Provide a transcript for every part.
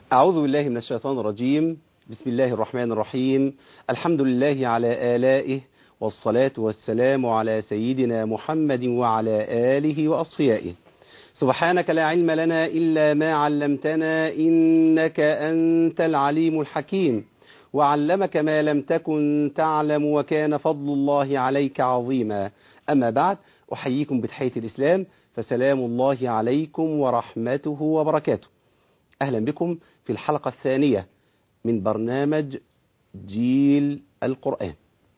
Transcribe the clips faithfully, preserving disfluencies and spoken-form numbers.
أعوذ بالله من الشيطان الرجيم. بسم الله الرحمن الرحيم. الحمد لله على آلائه، والصلاة والسلام على سيدنا محمد وعلى آله وأصفيائه. سبحانك لا علم لنا إلا ما علمتنا، إنك أنت العليم الحكيم. وعلمك ما لم تكن تعلم، وكان فضل الله عليك عظيما. أما بعد، أحييكم بتحية الإسلام، فسلام الله عليكم ورحمته وبركاته. أهلا بكم في الحلقة الثانية من برنامج جيل القرآن.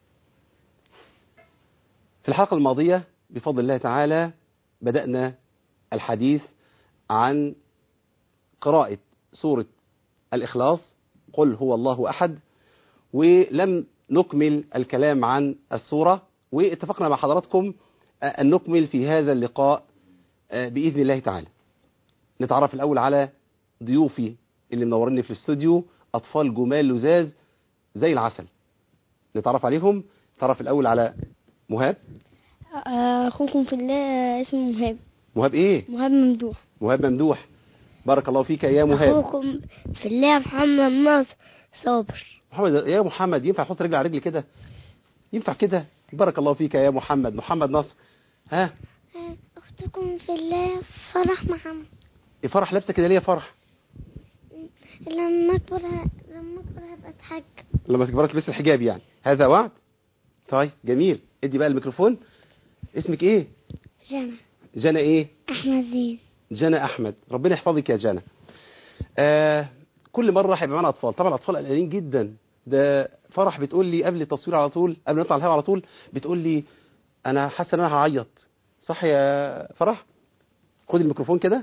في الحلقة الماضية بفضل الله تعالى بدأنا الحديث عن قراءة سورة الإخلاص، قل هو الله أحد، ولم نكمل الكلام عن السورة، واتفقنا مع حضراتكم أن نكمل في هذا اللقاء بإذن الله تعالى. نتعرف الأول على ضيوفي اللي منورني في الاستوديو، أطفال جمال لزاز زي العسل. نتعرف عليهم. نتعرف الأول على مهاب. أخوكم في الله اسمه مهاب. مهاب إيه؟ مهاب ممدوح. مهاب ممدوح، بارك الله فيك يا مهاب. أخوكم في الله محمد ناصر صابر. محمد يا محمد، ينفع تحط رجل على رجل كده؟ ينفع كده؟ بارك الله فيك يا محمد. محمد ناصر. ها؟ أختكم في الله فرح محمد. إيه فرح لابسة كده ليه يا فرح؟ لما أكبر لما أكبر هبقى أتحج. لما تكبر تلبس الحجاب يعني، هذا وعد؟ طيب جميل. ادي بقى الميكروفون. اسمك ايه؟ جنى. جنى ايه؟ أحمد زين. جنى أحمد، ربنا يحفظك يا جنى. آه كل مرة هيبقى معانا أطفال، طبعا أطفال قلقانين جدا. ده فرح بتقول لي قبل التصوير على طول، قبل ما نطلع الهواء على طول، بتقول لي أنا حاسة إن أنا هعيط. صح يا فرح؟ خد الميكروفون كده.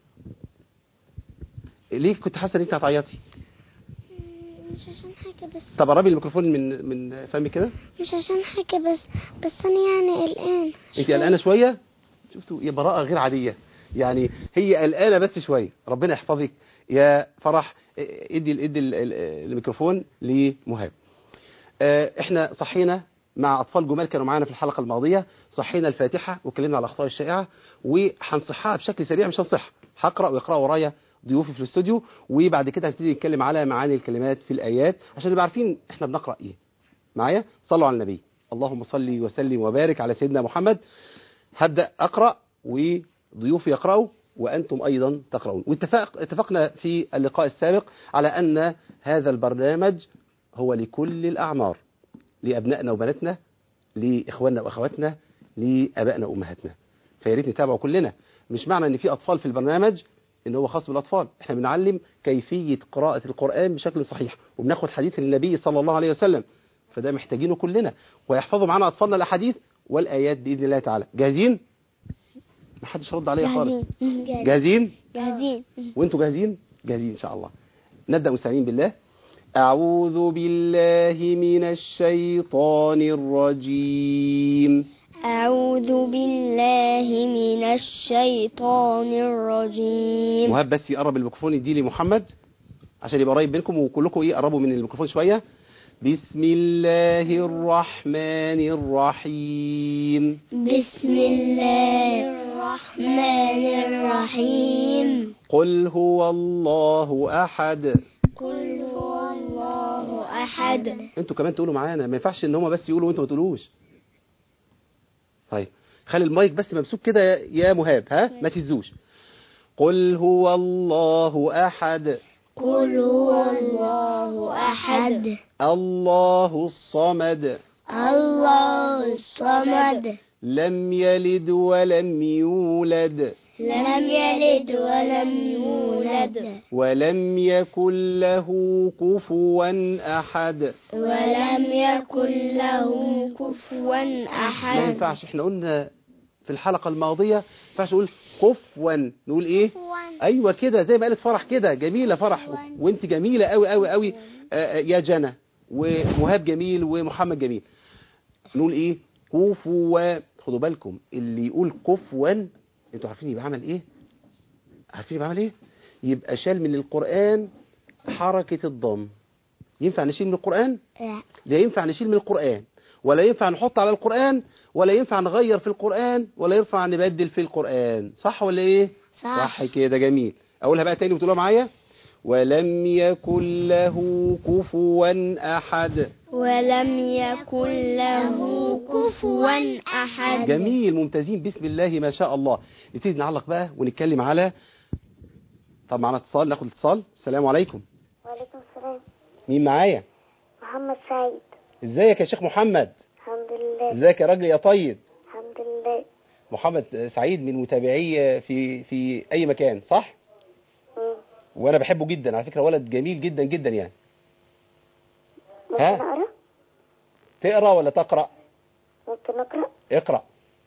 ليه كنت حاسة إن أنت هتعيطي؟ مش عشان حاجة بس. طب قربي الميكروفون من من فمي كده. مش عشان حاجة بس بس أنا يعني قلقان. أنت قلقانة شوية؟ شفتوا يا براءة غير عادية، يعني هي قلقانة بس شوية. ربنا يحفظك يا فرح. ادي ادي الميكروفون لمهاب. احنا صحينا مع اطفال جمال كانوا معانا في الحلقة الماضية، صحينا الفاتحة واتكلمنا على الاخطاء الشائعة، وهنصحها بشكل سريع. مش هنصح، هقرأ ويقرأ ورايا ضيوفي في الاستوديو، وبعد كده هنبتدي نتكلم على معاني الكلمات في الآيات عشان نبقى عارفين احنا بنقرأ ايه. معايا؟ صلوا على النبي. اللهم صل وسلم وبارك على سيدنا محمد. هبدأ أقرأ وضيوفي يقرأوا وأنتم أيضا تقرؤون. واتفق اتفقنا في اللقاء السابق على أن هذا البرنامج هو لكل الأعمار، لأبنائنا وبناتنا، لإخواننا وأخواتنا، لأبائنا وأمهاتنا. فياريت نتابعه كلنا. مش معنى أن في أطفال في البرنامج إن هو خاص بالأطفال. احنا بنعلم كيفية قراءة القرآن بشكل صحيح، وبناخد حديث النبي صلى الله عليه وسلم، فده محتاجينه كلنا، ويحفظوا معنا أطفالنا الأحاديث والآيات بإذن الله تعالى. جاهزين؟ ما حدش رد عليا خالص. جاهزين؟ جاهزين. وانتوا جاهزين؟ جاهزين إن شاء الله. نبدأ مستعينين بالله. أعوذ بالله من الشيطان الرجيم. أعوذ بالله من الشيطان الرجيم. مهاب بس يقرب الميكروفون يديه لي محمد عشان يبقى قريب منكم، وكلكم ايه قربوا من الميكروفون شوية. بسم الله الرحمن الرحيم. بسم الله الرحمن الرحيم. قل هو الله أحد. قل هو الله أحد. انتوا كمان تقولوا معانا، ما ينفعش ان هم بس يقولوا وانتوا ما تقولوش. طيب خلي المايك بس ممسوك كده يا مهاب، ها ما تهزوش. قل هو الله أحد. قل هو الله أحد. الله الصمد. الله الصمد. لم يلد ولم يولد. لم يلد ولم يولد. ولم يكن له كفوا أحد. ولم يكن له كفوا أحد. ما ينفعش، احنا قلنا في الحلقة الماضية ما ينفعش نقول كفوا، نقول ايه؟ ايوه كده زي ما قالت فرح كده. جميلة فرح، وانت جميلة قوي قوي قوي يا جنى، ومهاب جميل، ومحمد جميل. نقول ايه؟ كفوا. خدوا بالكم اللي يقول كفوا انتوا عارفين يبقى عمل ايه؟ عارفين يبقى عمل ايه؟ يبقى شال من القرآن حركة الضم. ينفع نشيل من القرآن؟ لا. لا ينفع نشيل من القرآن، ولا ينفع نحط على القرآن، ولا ينفع نغير في القرآن، ولا ينفع نبدل في القرآن. صح ولا ايه؟ صح. صح كده. جميل. اقولها بقى تاني وتقولها معايا. ولم يكن له كفوا أحد. ولم يكن له كفوا أحد. جميل، ممتازين، بسم الله ما شاء الله. نبتدي نعلق بقى ونتكلم على، طب معنا اتصال، ناخد اتصال. السلام عليكم. وعليكم السلام. مين معايا؟ محمد سعيد. ازيك يا شيخ محمد؟ الحمد لله. ازيك يا راجل يا طيب؟ الحمد لله. محمد سعيد من متابعي في في اي مكان، صح؟ مم. وانا بحبه جدا على فكرة، ولد جميل جدا جدا يعني. ممكن ها؟ أقرأ؟ تقرا ولا تقرأ؟ ممكن أقرأ؟ اقرأ.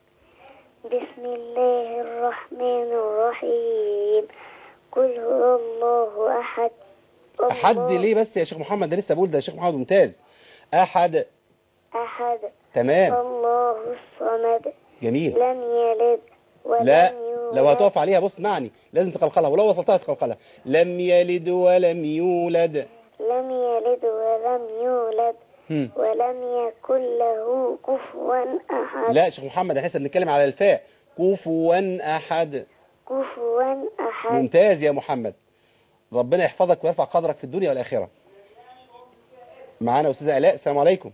بسم الله الرحمن الرحيم. قل هو الله أحد. احد الله ليه بس يا شيخ محمد؟ ده لسه بقول، ده يا شيخ محمد ممتاز. احد. أحد. تمام. الله الصمد. جميل. لم يلد ولم لا، يولد. لو هتقف عليها بص معني لازم تقلقلها، ولو وصلتها تقلقلها. لم يلد ولم يولد. لم يلد ولم يولد هم. ولم يكن له كفوا أحد. لا يا شيخ محمد، احنا لسه بنتكلم على الفاء. كفوا احد. كفوا أحد. ممتاز يا محمد، ربنا يحفظك ويرفع قدرك في الدنيا والآخرة. معانا أستاذة آلاء. السلام عليكم.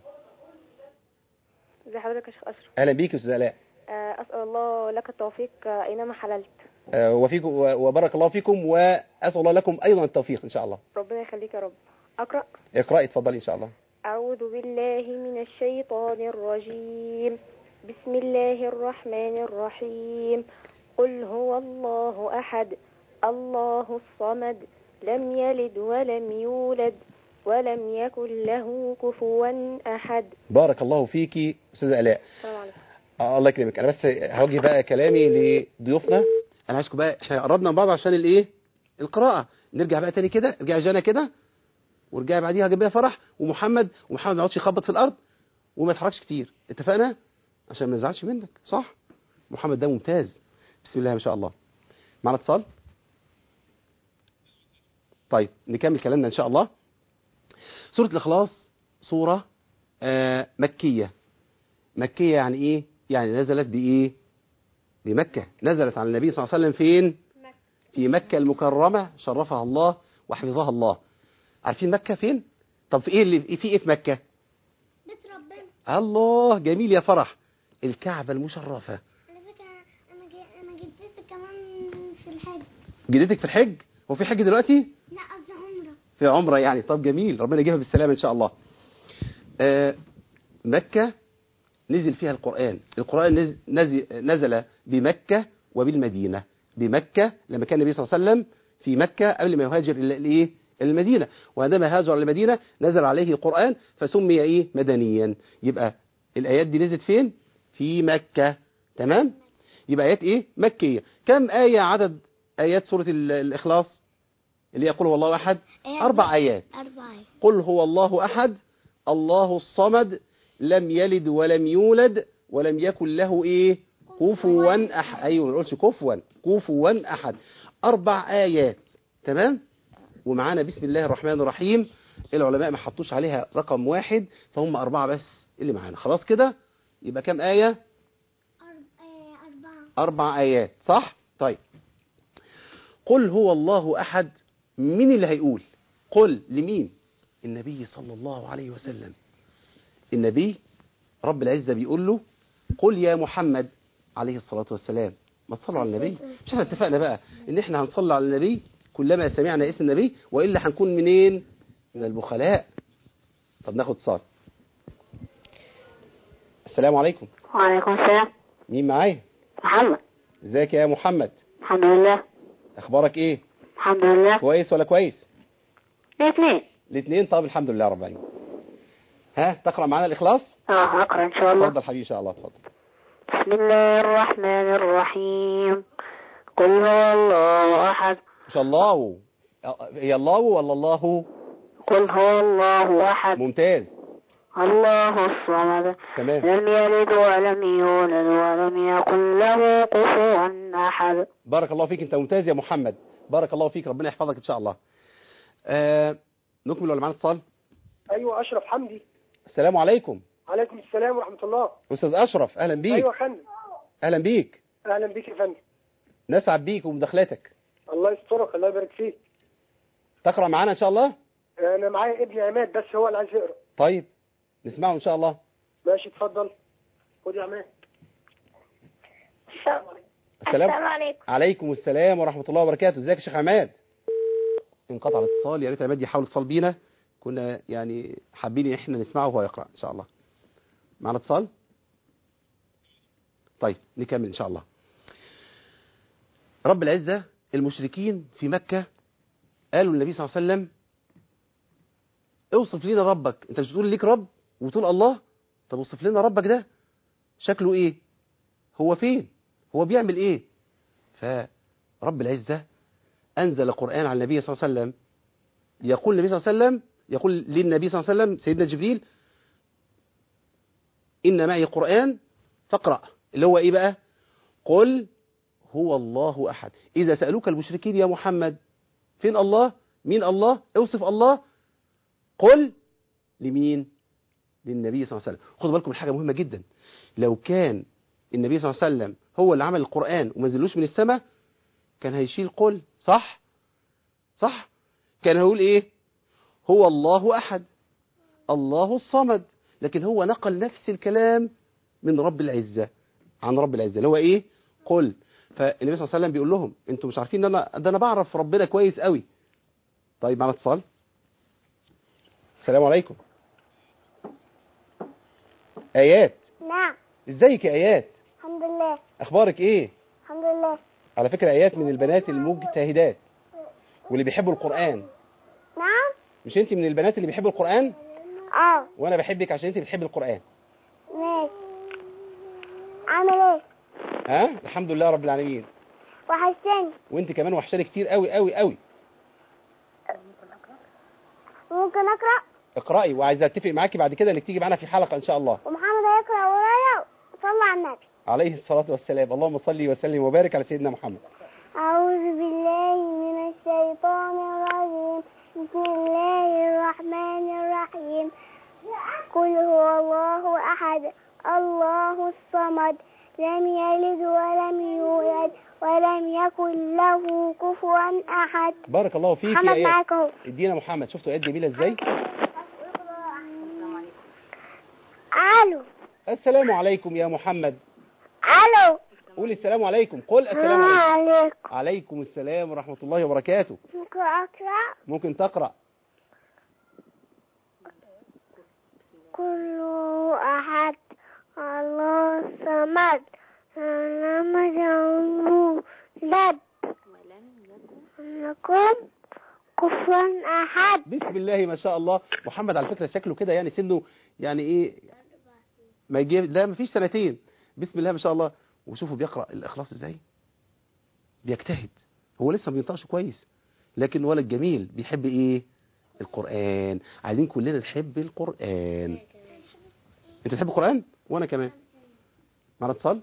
ازي حضرتك يا شيخ أشرف؟ أهلا بيك يا أستاذة آلاء. آه، أسأل الله لك التوفيق آه، أينما حللت. آه، وفيكم وبارك الله فيكم، وأسأل الله لكم أيضا التوفيق إن شاء الله. ربنا يخليك يا رب. أقرأ. اقرأي اتفضلي إن شاء الله. أعوذ بالله من الشيطان الرجيم. بسم الله الرحمن الرحيم. قل هو الله أحد الله الصمد لم يلد ولم يولد ولم يكن له كفوا أحد. بارك الله فيكي أستاذة آلاء. السلام عليكم. آه الله يكرمك. أنا بس هوجه بقى كلامي لضيوفنا. أنا عايزكم بقى، إحنا قربنا من بعض عشان الإيه؟ القراءة. نرجع بقى تاني كده، ارجعي جانا كده، ورجعي بعديها جنبيها فرح ومحمد، ومحمد ما يقعدش يخبط في الأرض وما يتحركش كتير، اتفقنا؟ عشان ما نزعلش منك، صح؟ محمد ده ممتاز، بسم الله ما شاء الله. معنا اتصال؟ طيب نكمل كلامنا إن شاء الله. سورة الإخلاص سورة آه مكية. مكية يعني إيه؟ يعني نزلت بإيه؟ بمكة. نزلت على النبي صلى الله عليه وسلم فين؟ في مكة المكرمة، شرفها الله وحفظها الله. عارفين مكة فين؟ طب في إيه اللي في إيه في مكة؟ بيت ربنا. الله، جميل يا فرح. الكعبة المشرفة. على فكرة أنا جي... أنا جدتي كمان في الحج. جدتك في الحج؟ هو في حج دلوقتي؟ لا قصدي عمرة. في عمرة يعني. طب جميل، ربنا يجيبها بالسلامة إن شاء الله. آه مكة نزل فيها القرآن. القرآن نزل, نزل بمكة وبالمدينة. بمكة لما كان النبي صلى الله عليه وسلم في مكة قبل ما يهاجر إلى الإيه؟ المدينة، وعندما هاجر المدينة نزل عليه القرآن فسمي إيه؟ مدنيا. يبقى الآيات دي نزلت فين؟ في مكة. تمام؟ يبقى آيات إيه؟ مكية. كم آية عدد آيات سورة الإخلاص اللي يقول هو الله أحد؟ أربع آيات. أربع آيات. قل هو الله أحد الله الصمد لم يلد ولم يولد ولم يكن له إيه؟ كفوا أحد. أيوة ما نقولش كفوا، كفوا أحد. أربع آيات. تمام؟ ومعانا بسم الله الرحمن الرحيم. العلماء ما حطوش عليها رقم واحد، فهم أربعة بس اللي معانا. خلاص كده يبقى كم آية؟ أربعة. أربع آيات، صح؟ طيب قل هو الله أحد. مين اللي هيقول؟ قل لمين؟ النبي صلى الله عليه وسلم. النبي رب العزة بيقول له قل يا محمد عليه الصلاة والسلام. ما تصلوا على النبي. مش احنا اتفقنا بقى ان احنا هنصلي على النبي كلما سمعنا اسم النبي، وإلا هنكون منين؟ من البخلاء. طب ناخد اتصال. السلام عليكم. وعليكم السلام. مين معايا؟ محمد. ازيك يا محمد؟ الحمد لله. اخبارك ايه؟ الحمد لله. كويس ولا كويس؟ الاثنين. الاثنين. طب الحمد لله رب العالمين. ها تقرأ معانا الإخلاص؟ اه هقرأ ان شاء الله. اتفضل حبيبي ان شاء الله. اتفضل. بسم الله الرحمن الرحيم. قل هو الله احد. مش الله، هي الله ولا الله؟ قل هو الله احد. ممتاز. الله الصمد. تمام. لم يلد ولم يولد ولم يكن له كفوا احد. بارك الله فيك، انت ممتاز يا محمد، بارك الله فيك، ربنا يحفظك ان شاء الله. آه نكمل ولا معانا اتصال؟ ايوه اشرف حمدي. السلام عليكم. عليكم السلام ورحمه الله. استاذ اشرف اهلا بيك. ايوه يا فندم. اهلا بيك. اهلا بيك يا فندم. نسعد بيك ومداخلتك. الله يسترك، الله يبارك فيك. تقرأ معانا إن شاء الله؟ انا معايا ابني عماد بس هو اللي عايز يقرا. طيب نسمعه إن شاء الله. ماشي اتفضل. خد يا عماد. السلام عليكم. عليكم السلام ورحمة الله وبركاته. ازيك يا شيخ عماد؟ انقطع الاتصال، يا ريت عماد يحاول اتصال بينا، كنا يعني حابين ان احنا نسمعه وهو يقرأ ان شاء الله. معنا اتصال؟ طيب نكمل ان شاء الله. رب العزة المشركين في مكة قالوا للنبي صلى الله عليه وسلم اوصف لنا ربك، انت مش بتقول ليك رب وتقول الله، طب اوصف لنا ربك ده شكله ايه، هو فين، هو بيعمل ايه؟ فرب العزة انزل قرآن على النبي صلى الله عليه وسلم، يقول النبي صلى الله عليه وسلم، يقول للنبي صلى الله عليه وسلم سيدنا جبريل إن معي قرآن فاقرأ، اللي هو ايه بقى؟ قل هو الله أحد. إذا سألوك المشركين يا محمد فين الله، مين الله، اوصف الله، قل لمين؟ للنبي صلى الله عليه وسلم. خدوا بالكم من حاجة مهمة جدا، لو كان النبي صلى الله عليه وسلم هو اللي عمل القرآن وما نزلوش من السماء كان هيشيل قل، صح؟ صح؟ كان هيقول ايه؟ هو الله أحد الله الصمد، لكن هو نقل نفس الكلام من رب العزة عن رب العزة اللي هو ايه؟ قل. فالنبي صلى الله عليه وسلم بيقول لهم انتوا مش عارفين ان انا ده انا بعرف ربنا كويس قوي. طيب معنا اتصال. السلام عليكم. ايات. نعم. ازيك يا ايات؟ الحمد لله. اخبارك ايه؟ الحمد لله. على فكرة ايات من البنات المجتهدات واللي بيحبوا القرآن. نعم. مش انت من البنات اللي بيحبوا القرآن؟ اه. وانا بحبك عشان انت بتحبي القرآن. ماشي. عامل ايه؟ ها الحمد لله رب العالمين. وحشتني. وانت كمان وحشاني كتير قوي قوي قوي. ممكن اقرا؟ اقرأي، وعايز اتفق معاكي بعد كده انك تيجي معانا في حلقة ان شاء الله. ومحمد هيقرا ورايا. صلى على النبي عليه الصلاة والسلام. اللهم صل وسلم وبارك على سيدنا محمد. أعوذ بالله من الشيطان الرجيم. بسم الله الرحمن الرحيم. قل هو الله أحد الله الصمد لم يلد ولم يولد ولم يكن له كفوا أحد. بارك الله فيك محمد يا ايات. معاك اهو. ادينا محمد. شفتوا ايات جميلة ازاي؟ ألو. السلام عليكم يا محمد. ألو. قول السلام عليكم. قل السلام عليكم. عليكم. عليكم السلام ورحمة الله وبركاته. ممكن أقرأ؟ ممكن تقرأ. كل أحد الله الصمد لم يلد ولم يكن كفوا أحد. بسم الله ما شاء الله. محمد على فكرة شكله كده يعني سنه يعني ايه ما يجيب، لا مفيش سنتين. بسم الله ما شاء الله. وشوفوا بيقرأ الإخلاص ازاي، بيجتهد. هو لسه ما بينطقش كويس لكن ولد جميل بيحب ايه؟ القرآن. عايزين كلنا نحب القرآن. انت تحب القرآن؟ وانا كمان. معنا اتصال.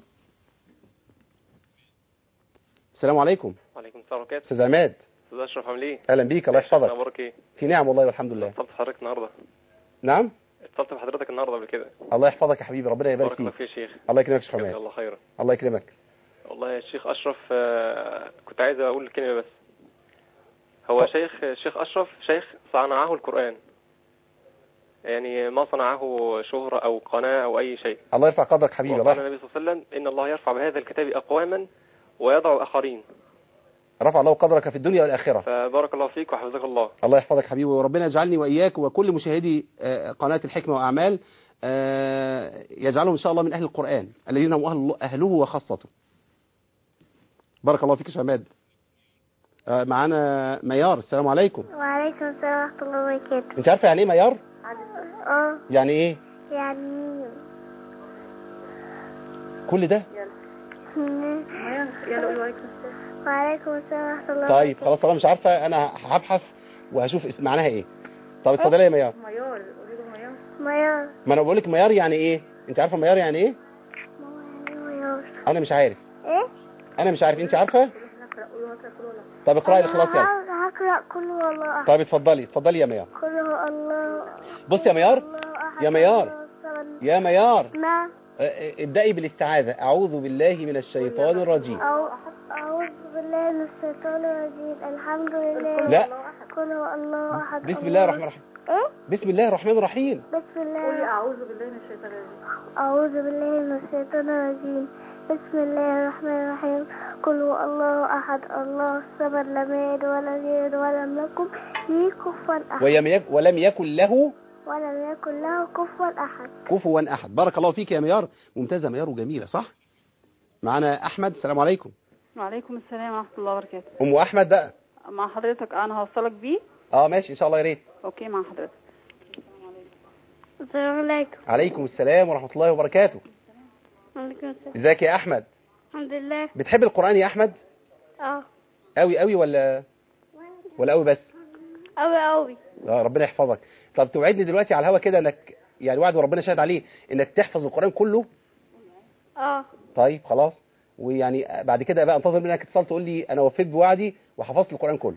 السلام عليكم. وعليكم السلام ورحمة الله. استاذ عماد. استاذ اشرف عامل ايه؟ اهلا بيك الله يحفظك. اخبارك ايه؟ في نعم والله والحمد لله. اتصلت بحضرتك النهارده. نعم؟ اتصلت بحضرتك النهارده قبل كده. الله يحفظك يا حبيبي، ربنا يبارك بارك الله فيك. فيك يا شيخ. الله يكرمك يا شيخ جزاك عماد. الله خيرا. الله يكرمك. والله يا شيخ اشرف آه، كنت عايز اقول كلمه بس. هو ف... شيخ شيخ اشرف شيخ صنعه القرآن، يعني ما صنعه شهرة او قناة او اي شيء. الله يرفع قدرك حبيبي. وقال الله النبي صلى الله عليه وسلم ان الله يرفع بهذا الكتاب اقواما ويضع اخرين. رفع الله قدرك في الدنيا والآخرة. فبارك الله فيك وحفظك الله. الله يحفظك حبيبي، وربنا يجعلني وإياك وكل مشاهدي قناة الحكمة وأعمال يجعلهم إن شاء الله من أهل القرآن الذين هم أهل أهله وخاصته. بارك الله فيك يا شماد. معانا ميار. السلام عليكم. وعليكم السلام ورحمة الله وبركاته. أنت عارفة يعني إيه ميار؟ اه. يعني إيه؟ يعني كل ده؟ وعليكم السلام ورحمة الله. طيب خلاص طالما مش عارفة أنا هبحث وهشوف اسم معناها إيه. طب اتفضلي يا ميار. ميار. ميار. ما أنا بقول لك ميار يعني إيه؟ أنت عارفة ميار يعني إيه؟ ميار. أنا مش عارف. ايه؟ أنا مش عارف، أنت عارفة؟ طب اقرأي الإخلاص يلا. هقرأ كل هو الله. طيب اتفضلي اتفضلي يا ميار. كل هو الله. بص يا ميار. يا ميار. يا ميار. ما آه، ابدأي بالاستعاذة. أعوذ بالله من الشيطان الرجيم. أو أعوذ بالله من الشيطان الرجيم. الحمد لله. لا. قل هو الله أحد. بسم الله الرحمن الرحيم. إيه؟ بسم الله الرحمن الرحيم. بسم الله. أعوذ بالله من الشيطان الرجيم. أعوذ بالله من الشيطان الرجيم. بسم الله الرحمن الرحيم. قل هو الله أحد الله الصمد لم يلد ولم يولد ولم يكن له كفوا أحد. ولم يك- ولم يكن له ولم يكن له كفوا أحد. كفوا أحد. بارك الله فيك يا ميار، ممتازة ميار وجميلة، صح؟ معنا أحمد. السلام عليكم. وعليكم السلام ورحمة الله وبركاته. أم أحمد بقى. مع حضرتك أنا هوصلك بيه. اه ماشي إن شاء الله، يا ريت. أوكي مع حضرتك. السلام عليكم. عليكم السلام ورحمة الله وبركاته. وعليكم السلام. ازيك يا أحمد؟ الحمد لله. بتحب القرآن يا أحمد؟ اه قوي قوي ولا ولا قوي بس؟ أوي أوي. اه ربنا يحفظك. طب توعدني دلوقتي على الهوا كده انك يعني وعد وربنا شاهد عليه انك تحفظ القرآن كله؟ اه طيب خلاص، ويعني بعد كده بقى انتظر منك اتصال تقول لي انا وفيت بوعدي وحفظت القرآن كله.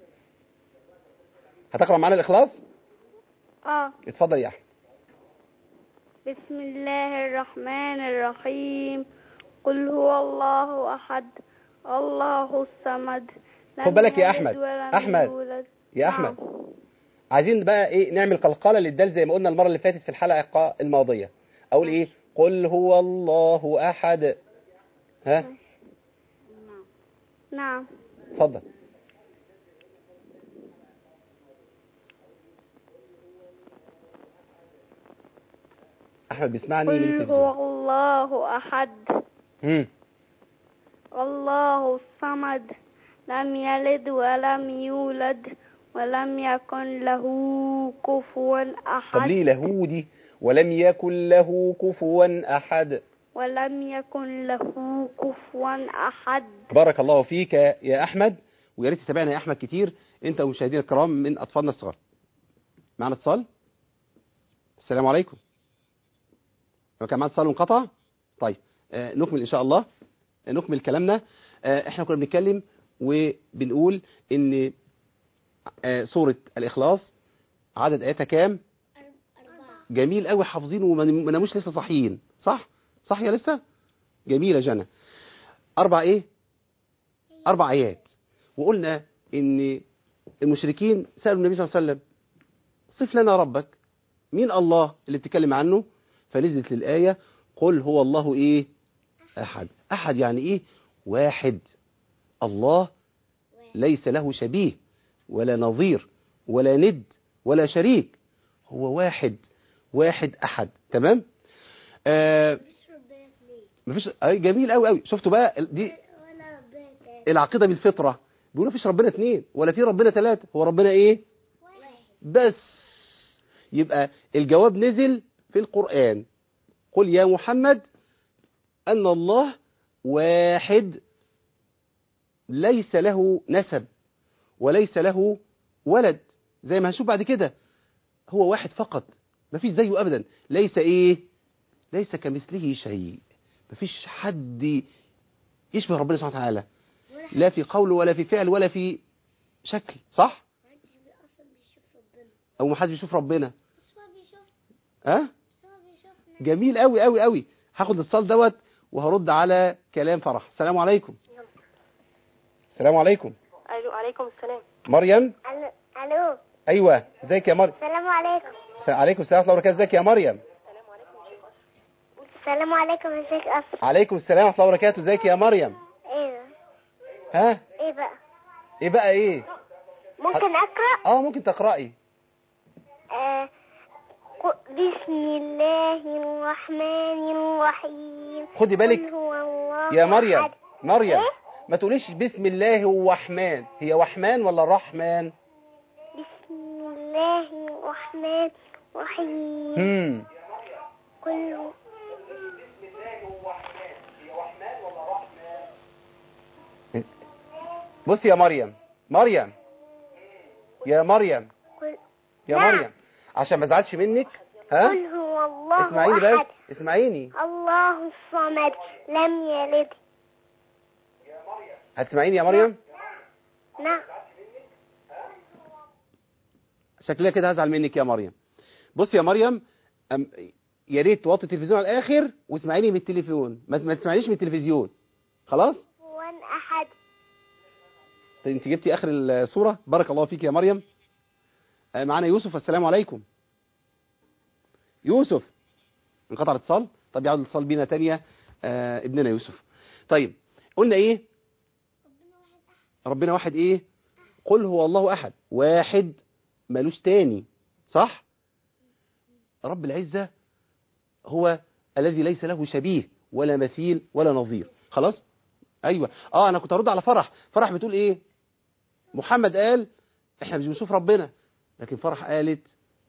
هتقرأ معانا الإخلاص؟ اه اتفضل يا أحمد. بسم الله الرحمن الرحيم. قل هو الله أحد الله الصمد. خد بالك يا أحمد. أحمد يا أحمد، عايزين بقى إيه نعمل قلقلة للدال زي ما قلنا المرة اللي فاتت في الحلقة الماضية. أقول إيه؟ قل هو الله أحد. ها؟ نعم. اتفضل. أحمد بيسمعني من قل التلفزيون. هو الله أحد امم الله الصمد لم يلد ولم يولد ولم يكن له كفوا أحد. طب ليه له دي ولم يكن له كفوا أحد؟ ولم يكن له كفوا أحد. بارك الله فيك يا أحمد، ويا ريت تتابعنا يا أحمد كتير أنت ومشاهدينا الكرام من أطفالنا الصغار. معنا اتصال. السلام عليكم. لو كان معنا اتصال وانقطع طيب آه نكمل إن شاء الله. آه نكمل كلامنا. آه احنا كنا بنتكلم وبنقول إن آه سورة الإخلاص عدد آياتها كام؟ جميل قوي، حافظين وما ناموش لسه صاحيين، صح؟ صح يا لسه؟ جميلة جنة. أربع إيه؟ أربع آيات. وقلنا إن المشركين سألوا النبي صلى الله عليه وسلم صف لنا ربك، مين الله اللي بتتكلم عنه؟ فنزلت للآية قل هو الله إيه؟ أحد. أحد يعني إيه؟ واحد. الله ليس له شبيه ولا نظير ولا ند ولا شريك، هو واحد واحد أحد. تمام؟ آه مفيش. أي جميل قوي قوي. شفتوا بقى دي العقيدة بالفطرة، بيقولوا فيش ربنا اثنين ولا في ربنا ثلاثة، هو ربنا ايه؟ بس. يبقى الجواب نزل في القرآن. قل يا محمد أن الله واحد ليس له نسب وليس له ولد، زي ما هنشوف بعد كده. هو واحد فقط، مفيش زيه أبدا. ليس ايه؟ ليس كمثله شيء. مفيش حد يشبه ربنا سبحانه وتعالى، لا في قول ولا في فعل ولا في شكل، صح؟ او ما حدش بيشوف ربنا. ها أه؟ جميل قوي قوي قوي. هاخد الاتصال دوت وهرد على كلام فرح. السلام عليكم. السلام عليكم. الو عليكم السلام. مريم. ألو. ايوه ازيك يا مريم؟ السلام عليكم. عليكم السلام ورحمه الله وبركاته. ازيك يا مريم؟ السلام عليكم يا شيخ أسر. عليكم السلام ورحمه الله وبركاته. ازيك يا مريم؟ ايه ها ايه بقى؟ ايه بقى ايه؟ ممكن أقرأ؟ اه ممكن تقرأي. آه بسم الله الرحمن الرحيم. خدي بالك قل هو الله يا مريم. أحد. مريم إيه؟ ما تقوليش بسم الله الرحمن، هي وحمان ولا رحمن؟ بسم الله الرحمن الرحيم. امم قل هو بص يا مريم. مريم يا مريم قل يا نعم. مريم عشان ما ازعلش منك. ها قل هو الله اسمعيني أحد بس اسمعيني. الله الصمد لم يلد. هتسمعيني يا مريم؟ نعم. شكلها كده هزعل منك يا مريم. بص يا مريم أم يا ريت توطي التلفزيون على الاخر واسمعيني من التليفون، ما ما تسمعينيش من التلفزيون. خلاص؟ كفوا أحد. طيب انت جبتي اخر الصوره. بارك الله فيك يا مريم. آه، معانا يوسف. السلام عليكم يوسف. انقطع الاتصال. طب يعود الاتصال بينا تانية. آه ابننا يوسف. طيب قلنا ايه؟ ربنا واحد ايه؟ قل هو الله احد، واحد مالوش تاني، صح؟ رب العزة هو الذي ليس له شبيه ولا مثيل ولا نظير. خلاص؟ ايوه. اه انا كنت ارد على فرح. فرح بتقول ايه؟ محمد قال احنا مش بنشوف ربنا، لكن فرح قالت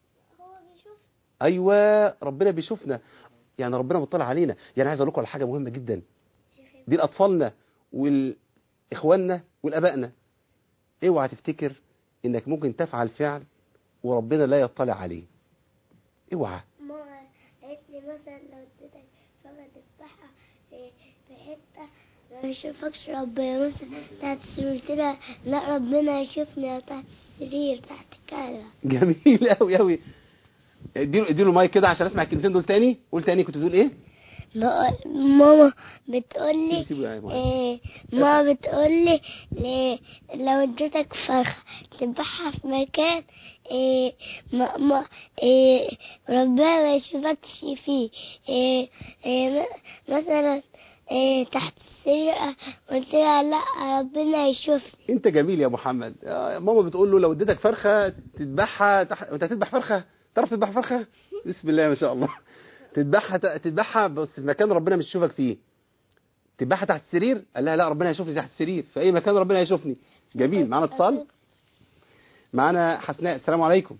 ايوه ربنا بيشوفنا، يعني ربنا مطلع علينا. يعني عايز اقول لكم على حاجه مهمه جدا، دي لاطفالنا والاخواننا والابائنا. اوعى تفتكر انك ممكن تفعل فعل وربنا لا يطلع عليه. اوعى. ماما قالت لي مثلا لو اديتك فجأة تفتحها في في حتة ما يشوفكش ربنا، مثلا تحت السرير كده، لا ربنا يشوفني تحت السرير تحت الكنبة. جميل قوي قوي. اديله اديله مايك كده عشان اسمع الكلمتين دول تاني. قول تاني، كنت بتقول ايه؟ ماما بتقولي سيبه يا ماما. إيه، ماما بتقولي إيه لو اديتك فرخة تذبحها في مكان إيه ما ما إيه ربنا ما يشوفكش فيه، إيه إيه مثلا إيه تحت السرير، قلت لها لا ربنا يشوفني. انت جميل يا محمد. آه، ماما بتقول له لو اديتك فرخه تذبحها تح... انت هتذبح فرخه؟ تعرف تذبح فرخه؟ بسم الله ما شاء الله. تذبحها تذبحها بس في مكان ربنا مش يشوفك فيه. تذبحها تحت السرير؟ قال لها لا ربنا هيشوفني تحت السرير، في اي مكان ربنا هيشوفني. جميل. معانا اتصال. معانا حسناء. السلام عليكم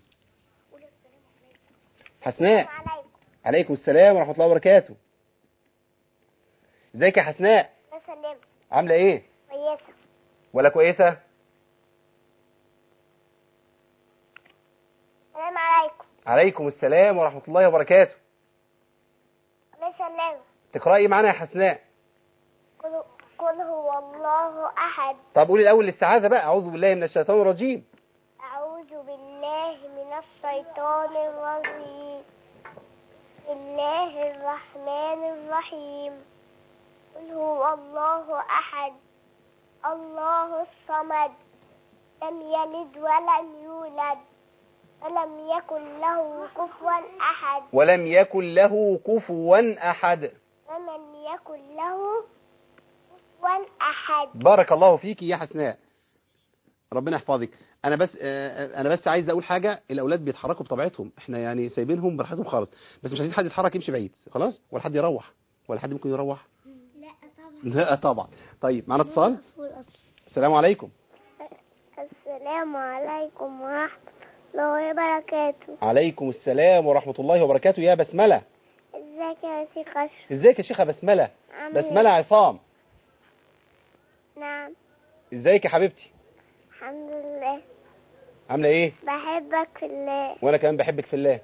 حسناء. عليكم السلام ورحمه الله وبركاته. ازيك يا حسناء؟ سلام. عامله ايه؟ كويسة ولا كويسه؟ السلام عليكم. عليكم السلام ورحمه الله وبركاته. سلام. تقراي معانا يا حسناء؟ قل قل هو الله أحد. طب قولي الاول الاستعاذه بقى. اعوذ بالله من الشيطان الرجيم. أعوذ بالله من الشيطان الرجيم. بسم الله الرحمن الرحيم. قل هو الله أحد الله الصمد لم يلد ولم يولد ولم يكن له كفوا أحد. ولم يكن له كفوا أحد. ولم يكن له كفوا أحد. بارك الله فيك يا حسناء. ربنا يحفظك. انا بس انا بس عايز اقول حاجه. الاولاد بيتحركوا بطبيعتهم، احنا يعني سايبينهم براحتهم خالص، بس مش عايزين حد يتحرك يمشي بعيد. خلاص؟ ولا حد يروح؟ ولا حد ممكن يروح؟ لا طبعا. لا طبعا. طيب معنا اتصال. السلام عليكم. السلام عليكم ورحمة الله وبركاته. عليكم السلام ورحمة الله وبركاته يا بسملة. ازيك يا شيخ أشرف؟ ازيك يا شيخة بسملة؟ بسملة عصام. نعم. ازيك يا حبيبتي؟ الحمد لله. عاملة ايه؟ بحبك في الله. وانا كمان بحبك في الله.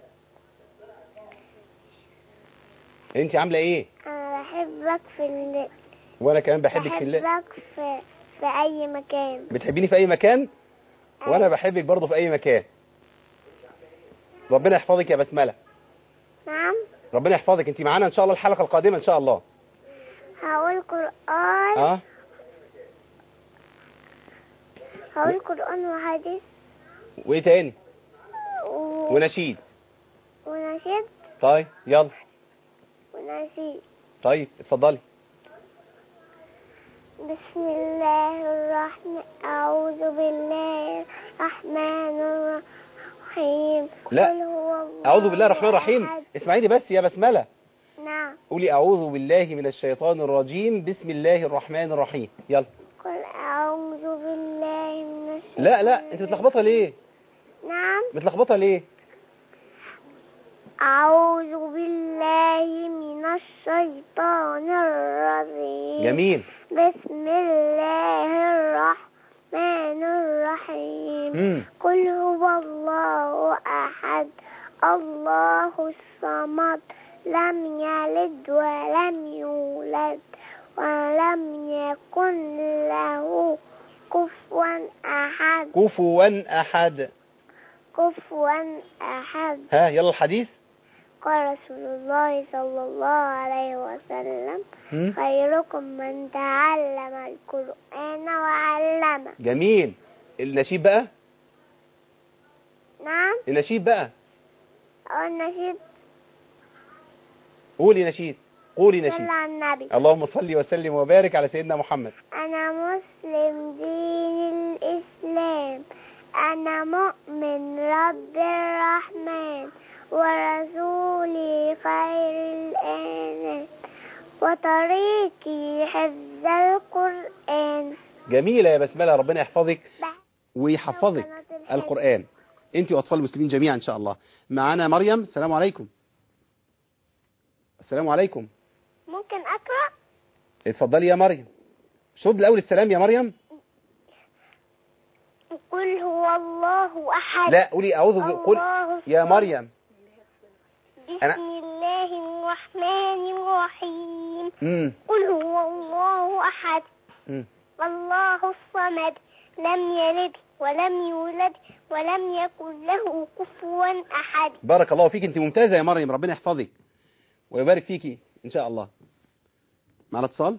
انت عاملة ايه؟ انا بحبك في الله. وانا كمان بحبك في الله. بحبك في في اي مكان. بتحبيني في اي مكان؟ وانا بحبك برضه في اي مكان. ربنا يحفظك يا بسملة. نعم. ربنا يحفظك. انت معانا ان شاء الله الحلقة القادمة ان شاء الله. هقول قرآن. اه هقول قرآن وحديث. وايه تاني؟ و... ونشيد. ونشيد. طيب يلا. ونشيد. طيب اتفضلي. بسم الله الرحمن أعوذ بالله الرحمن الرحيم. لا قل هو الله اعوذ بالله الرحمن الرحيم. أحد. اسمعيني بس يا بسملة. نعم. قولي اعوذ بالله من الشيطان الرجيم بسم الله الرحمن الرحيم. يلا. قل أعوذ بالله من الشيطان. لا لا انت متلخبطه ليه؟ نعم. متلخبطه ليه؟ أعوذ بالله من الشيطان الرجيم. جميل. بسم الله الرحمن الرحيم. مم. قل هو الله أحد الله الصمد لم يلد ولم يولد ولم يكن له كفوا أحد. كفوا أحد. كفوا أحد. ها يلا الحديث. قال رسول الله صلى الله عليه وسلم هم؟ خيركم من تعلم القرآن وعلمه. جميل. النشيد بقى. نعم. النشيد بقى. أو النشيد. قولي نشيد. قولي نشيد. صلى على النبي. اللهم صل وسلم وبارك على سيدنا محمد. أنا مسلم دين الإسلام، أنا مؤمن رب الرحمن، ورسولي خير الأنام، وطريقي حفظ القرآن. جميلة يا بسملة، ربنا يحفظك ويحفظك القرآن انت واطفال المسلمين جميعا ان شاء الله. معانا مريم. السلام عليكم. السلام عليكم. ممكن أقرأ؟ اتفضلي يا مريم. شد الاول السلام يا مريم. قل هو الله أحد. لا قولي اعوذ قل يا مريم. بسم أنا... الله الرحمن الرحيم. مم. قل هو الله أحد. مم. الله الصمد، لم يلد ولم يولد ولم يكن له كفوا أحد. بارك الله فيك، انت ممتازة يا مريم، ربنا يحفظك ويبارك فيكي ان شاء الله. معنا اتصال.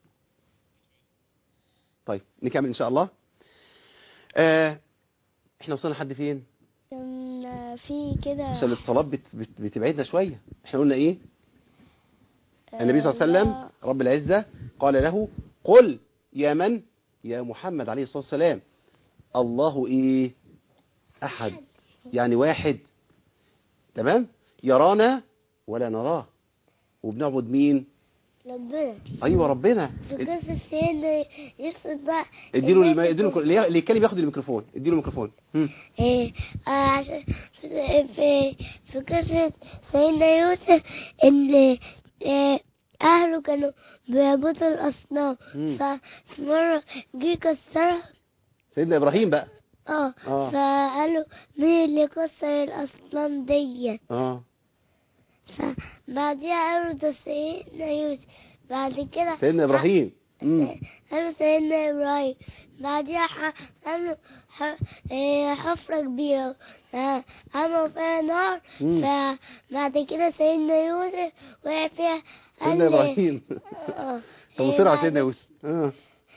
طيب نكمل ان شاء الله. آه احنا وصلنا لحد فين؟ كان في كده عشان الاتصالات بت بت بتبعدنا شوية. احنا قلنا ايه؟ النبي صلى الله عليه وسلم رب العزة قال له قل يا من؟ يا محمد عليه الصلاة والسلام الله ايه؟ احد، يعني واحد. تمام؟ يرانا ولا نراه، وبنعبد مين؟ ربنا. ايوه ربنا. في قصة سيدنا يوسف بقى. اديله الم... اديله اللي اللي يتكلم ياخد الميكروفون، اديله الميكروفون. ايه آه عشان في في في قصة سيدنا يوسف ان آه اهله كانوا بيعبدوا الاصنام، ففي مرة جه كسرها سيدنا ابراهيم بقى. اه, آه. فقالوا مين اللي كسر الاصنام دي؟ اه فبعديها قالوا ده سيدنا يوسف. بعد كده سيدنا ابراهيم. قالوا سيدنا ابراهيم. بعديها عملوا حفرة كبيرة عملوا فيها نار. فبعد كده سيدنا يوسف وقع فيها. سيدنا ابراهيم. طب بسرعة سيدنا يوسف. اه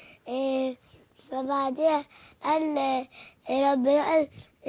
فبعديها قال ربنا قال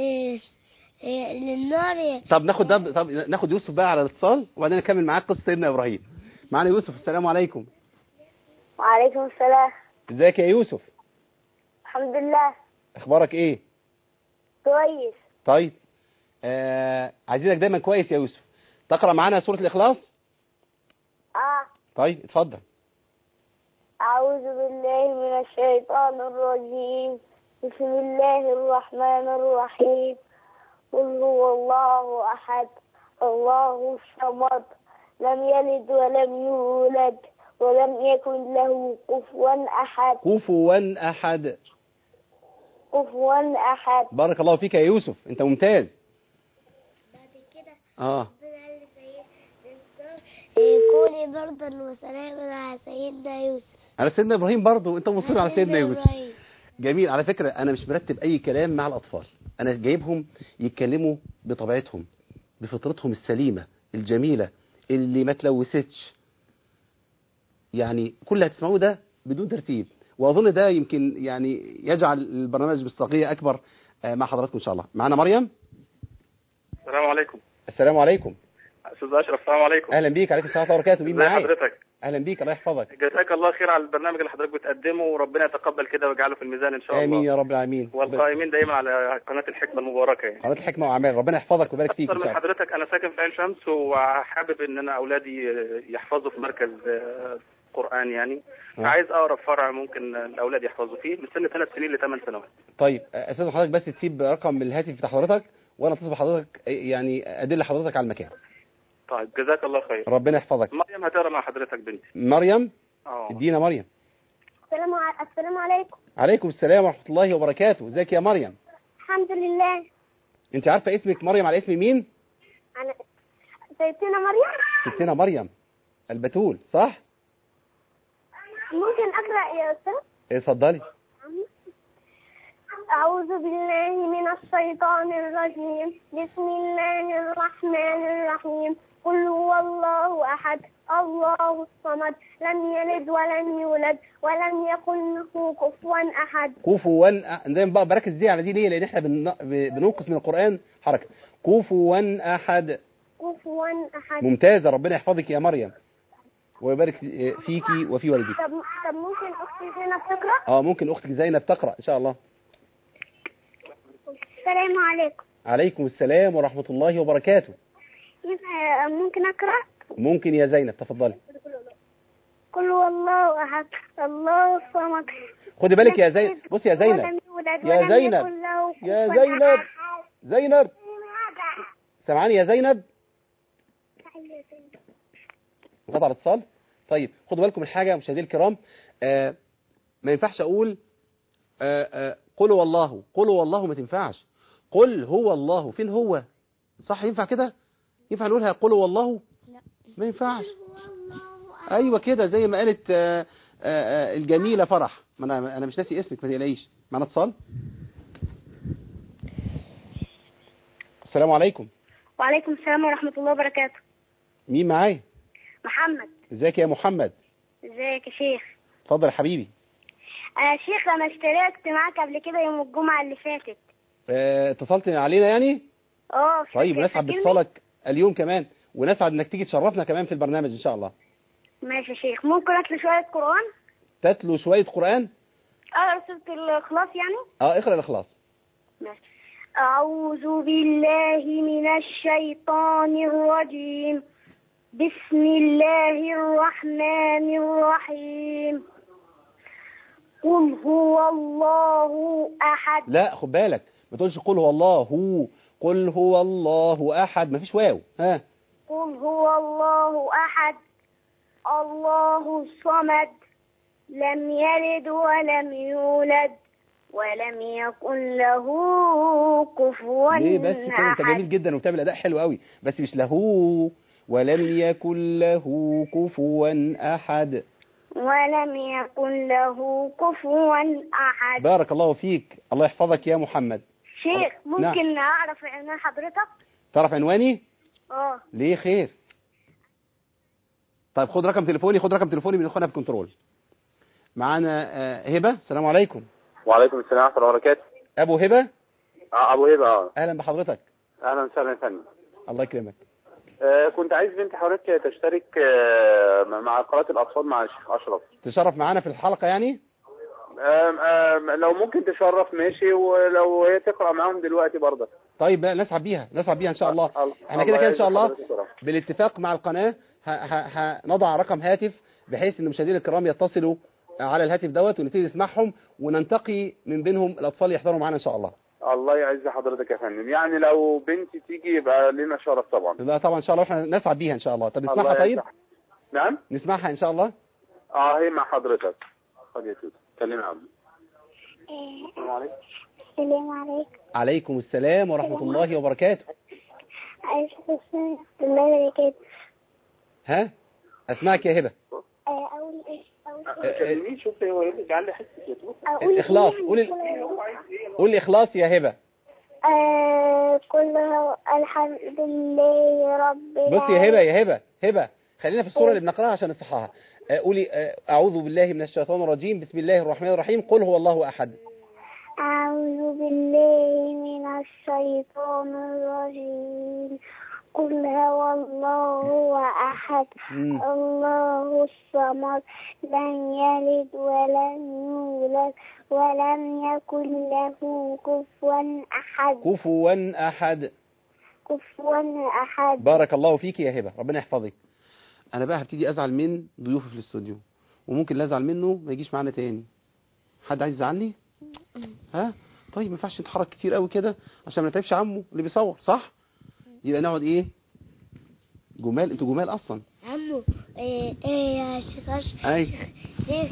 للنار. طب ناخد ده طب ناخد يوسف بقى على الاتصال وبعدين نكمل معاك قصة سيدنا ابراهيم. معانا يوسف. السلام عليكم. وعليكم السلام. ازيك يا يوسف؟ الحمد لله. اخبارك ايه؟ كويس. طيب آه... عايزينك دايما كويس يا يوسف. تقرأ معانا سورة الإخلاص؟ اه طيب اتفضل. أعوذ بالله من الشيطان الرجيم، بسم الله الرحمن الرحيم. قل هو الله أحد الله الصمد، لم يلد ولم يولد ولم يكن له كفوا أحد. كفوا أحد. كفوا أحد. بارك الله فيك يا يوسف، أنت ممتاز. بعد كده آه كوني برضا وسلاما على سيدنا يوسف. على سيدنا إبراهيم برضو، أنت مصر على سيدنا يوسف. جميل. على فكرة أنا مش مرتب أي كلام مع الأطفال، أنا جايبهم يتكلموا بطبيعتهم بفطرتهم السليمة الجميلة اللي ما تلوثتش. يعني كل اللي هتسمعوه ده بدون ترتيب، وأظن ده يمكن يعني يجعل البرنامج مصداقية أكبر مع حضراتكم إن شاء الله. معنا مريم. السلام عليكم. السلام عليكم. أستاذ أشرف السلام عليكم. أهلا بيك. عليكم السلام ورحمة الله وبركاته. مين معايا؟ حضرتك؟ أهلا بيك، الله يحفظك. جزاك الله خير على البرنامج اللي حضرتك بتقدمه، وربنا يتقبل كده ويجعله في الميزان إن شاء الله. آمين يا رب العالمين. والقائمين دايما على قناة الحكمة المباركة يعني. قناة الحكمة وأعمال، ربنا يحفظك ويبارك فيك إن شاء الله. أكثر من حضرتك أنا ساكن في عين شمس، وحابب إن أنا أولادي يحفظوا في مركز قرآن يعني. أه. عايز أقرب فرع ممكن الأولاد يحفظوا فيه من سن ثلاث سنين لثمان سنوات. طيب أستاذ حضرتك بس تسيب رقم الهاتف بتاع حضرتك وأنا أتصل بحضرتك يعني أدل حضرتك على المكان. طيب جزاك الله خير. ربنا يحفظك. مريم هتقرا مع حضرتك بنتي. مريم. اه ادينا مريم. السلام ع... السلام عليكم. عليكم السلام ورحمة الله وبركاته. ازيك يا مريم؟ الحمد لله. انت عارفة اسمك مريم على اسم مين؟ انا ستنا مريم. ستنا مريم البتول صح؟ ممكن اقرا يا استاذ؟ اتفضلي. أعوذ بالله من الشيطان الرجيم. بسم الله الرحمن الرحيم. قل هو الله أحد الله الصمد لم يلد ولم يولد ولم يكن له كفوا أحد. كفوا أ- دايما بقى بركز دي على دي ليه؟ لأن احنا بن- ب- بننقص من القرآن حركة. كفوا أحد. كفوا أحد. ممتازة، ربنا يحفظك يا مريم ويبارك فيكي وفي والديك. طب طب ممكن أختي زينب تقرأ؟ اه ممكن أختك زينب تقرأ إن شاء الله. السلام عليكم. عليكم السلام ورحمة الله وبركاته. يبقى ممكن أقرأ؟ ممكن يا زينب تفضلي. قل هو الله أحد الله الصمد. خدي بالك يا زينب، بصي يا زينب يا زينب يا زينب زينب سمعاني يا زينب؟ انقطع الاتصال. طيب خدوا بالكم من حاجة مشاهدينا الكرام، آه ما ينفعش أقول آه آه قل هو الله، قل هو الله ما تنفعش. قل هو الله، فين هو؟ صح ينفع كده؟ ينفع نقولها قل هو الله؟ ما ينفعش. ايوه كده زي ما قالت آآ آآ الجميله فرح. ما انا انا مش ناسي اسمك ما تقلقيش. معانا اتصال. السلام عليكم. وعليكم السلام ورحمة الله وبركاته. مين معايا؟ محمد. ازيك يا محمد؟ ازيك يا شيخ؟ اتفضل يا حبيبي. آه شيخ انا اشتركت معاك قبل كده يوم الجمعة اللي فاتت. اه اتصلت علينا يعني؟ اه طيب ونسعد باتصالك اليوم كمان، ونسعد انك تيجي تشرفنا كمان في البرنامج ان شاء الله. ماشي يا شيخ. ممكن اتلو شوية قرآن؟ تتلو شوية قرآن؟ اه سورة الإخلاص يعني؟ اه اقرأ الإخلاص. ماشي. أعوذ بالله من الشيطان الرجيم. بسم الله الرحمن الرحيم. قل هو الله أحد. لا خد بالك ما تقولش قل هو الله هو، قل هو الله أحد، ما فيش واو. ها قل هو الله أحد الله الصمد لم يلد ولم يولد ولم يكن له كفوا ليه بس كده؟ انت أحد. جميل جدا وبتعمل اداء حلو قوي، بس مش له ولم يكن له كفوا احد. ولم يكن له كفوا أحد. بارك الله فيك، الله يحفظك يا محمد. شيخ ممكن نعم. أعرف عنوان حضرتك؟ تعرف عنواني؟ اه ليه خير؟ طيب خد رقم تليفوني، خد رقم تليفوني من اخوانا في كنترول. معانا آه، هبة. السلام عليكم. وعليكم السلام ورحمة الله وبركاته. ابو هبة. اه ابو هبة. اه اهلا بحضرتك. اهلا وسهلا يا فندم. الله يكرمك. آه كنت عايز بنت حضرتك تشترك آه مع قراءة الأطفال مع الشيخ أشرف. تشرف معانا في الحلقة يعني؟ آم آم لو ممكن تشرف ماشي، ولو هي تقرأ معاهم دلوقتي برضه. طيب نسعد بيها، نسعد بيها ان شاء الله. احنا كده كده ان شاء الله بالاتفاق مع القناة هنضع رقم هاتف بحيث ان المشاهدين الكرام يتصلوا على الهاتف دوت ونبتدي نسمعهم وننتقي من بينهم الاطفال يحضروا معانا ان شاء الله. الله يعز حضرتك يا فندم. يعني لو بنتي تيجي يبقى لنا شرف طبعا. لا طبعا ان شاء الله احنا نسعد بيها ان شاء الله. طب نسمعها طيب؟ نعم نسمعها ان شاء الله. اه هي مع حضرتك. خد يا توت كلمي يا عبد. السلام عليكم. السلام عليكم. عليكم السلام ورحمة الله وبركاته. الله وبركاته. ها اسمعك يا هبة. اقول ايه؟ كلمني شوف هو يرجع لي حته يا توت. الاخلاص. قول قول الاخلاص يا هبة. آه كله الحمد لله رب العالمين. بصي يا هبة يا هبة هبة خلينا في السورة اللي بنقراها عشان نصحها. قولي أعوذ بالله من الشيطان الرجيم بسم الله الرحمن الرحيم قل هو الله أحد. أعوذ بالله من الشيطان الرجيم قل هو الله أحد الله الصمد لم يلد ولم يولد ولم يكن له كفوا أحد. كفوا أحد. كفوا أحد. بارك الله فيك يا هبة، ربنا يحفظك. أنا بقى هبتدي أزعل من ضيوفي في الاستوديو، وممكن لا أزعل منه ما يجيش معانا تاني. حد عايز يزعلني؟ ها؟ طيب ما ينفعش نتحرك كتير قوي كده عشان ما نتعبش عمو اللي بيصور، صح؟ يبقى نقعد إيه؟ جمال. أنتوا جمال أصلا. عمو إيه إيه يا شيخ أشرف. أي. شيخ إيه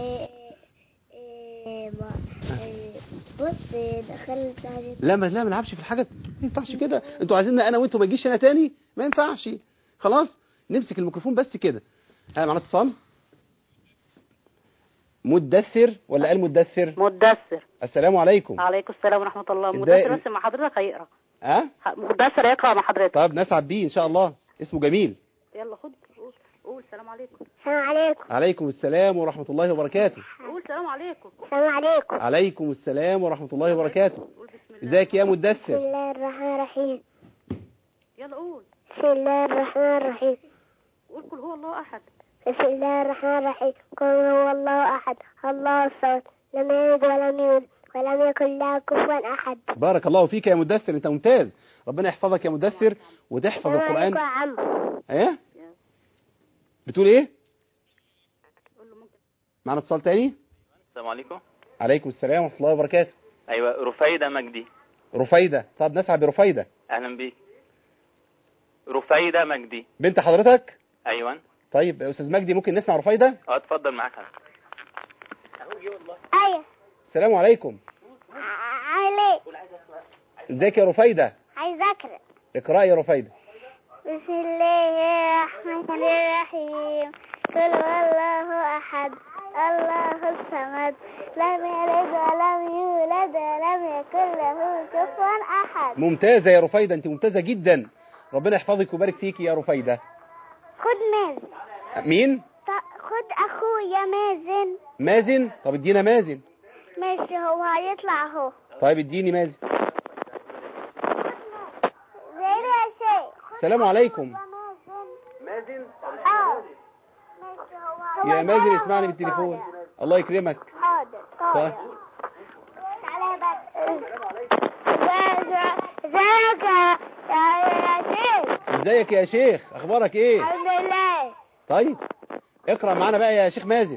إيه إيه بص دخلت عليه. لا ما لا ما نلعبش في الحاجات، ما ينفعش كده. أنتوا عايزيننا أنا وأنتوا ما تجيش هنا تاني؟ ما ينفعش. خلاص؟ نمسك الميكروفون بس كده. ها معانا اتصال. مدثر ولا قال مدثر؟ مدثر. السلام عليكم. عليكم السلام ورحمة الله. ده- مدثر بس مع حضرتك هيقرا. ها ه- مدثر يقرا مع حضرتك. طب نسعد بيه ان شاء الله، اسمه جميل. يلا خد قول قول السلام عليكم. السلام عليكم. عليكم السلام ورحمة الله وبركاته. قول السلام عليكم. السلام عليكم. عليكم السلام ورحمة الله وبركاته. قول بسم الله. ازيك يا بسم مدثر؟ الله الرحمن الرحيم. يلا قول. بسم الله الرحمن الرحيم. قول قل هو الله احد. بسم الله الرحمن الرحيم. قل هو الله أحد الله الصمد لم يلد ولم يولد ولم يكن له كفوا أحد. بارك الله فيك يا مدثر، انت ممتاز، ربنا يحفظك يا مدثر وتحفظ السلام القرآن. عليكم يا عم. ايه بتقول ايه؟ قول له ممكن. معنا اتصال تاني. السلام عليكم. عليكم السلام ورحمة الله وبركاته. ايوه رفيدة مجدي. رفيدة، طب نسعد برفيدة. اهلا بيك. رفيدة مجدي. بنت حضرتك؟ ايوه. طيب يا استاذ مجدي ممكن نسمع رفيدة؟ اه اتفضل معاك. أيوة. السلام عليكم. علي. ازيك يا رفيدة؟ عايز أقرأ. اقرأي يا رفيدة. بسم الله الرحمن الرحيم. قل هو الله أحد الله الصمد لم يلد ولم يولد ولم يكن له كفوا أحد. ممتازة يا رفيدة، انت ممتازة جدا، ربنا يحفظك ويبارك فيك يا رفيدة. خد مازن. مين؟ ط- خد أخويا مازن. مازن؟ طب ادينا مازن. ماشي هو هيطلع اهو. طيب اديني مازن. زين يا شيخ. السلام عليكم. مازن. اه. ماشي هو يا مازن اسمعني بالتليفون. الله يكرمك. حاضر. طيب. طيب. تعالى بس. ازيك يا يا شيخ؟ ازيك يا شيخ، اخبارك ايه؟ الحمد لله. طيب اقرأ معانا بقى يا شيخ مازن.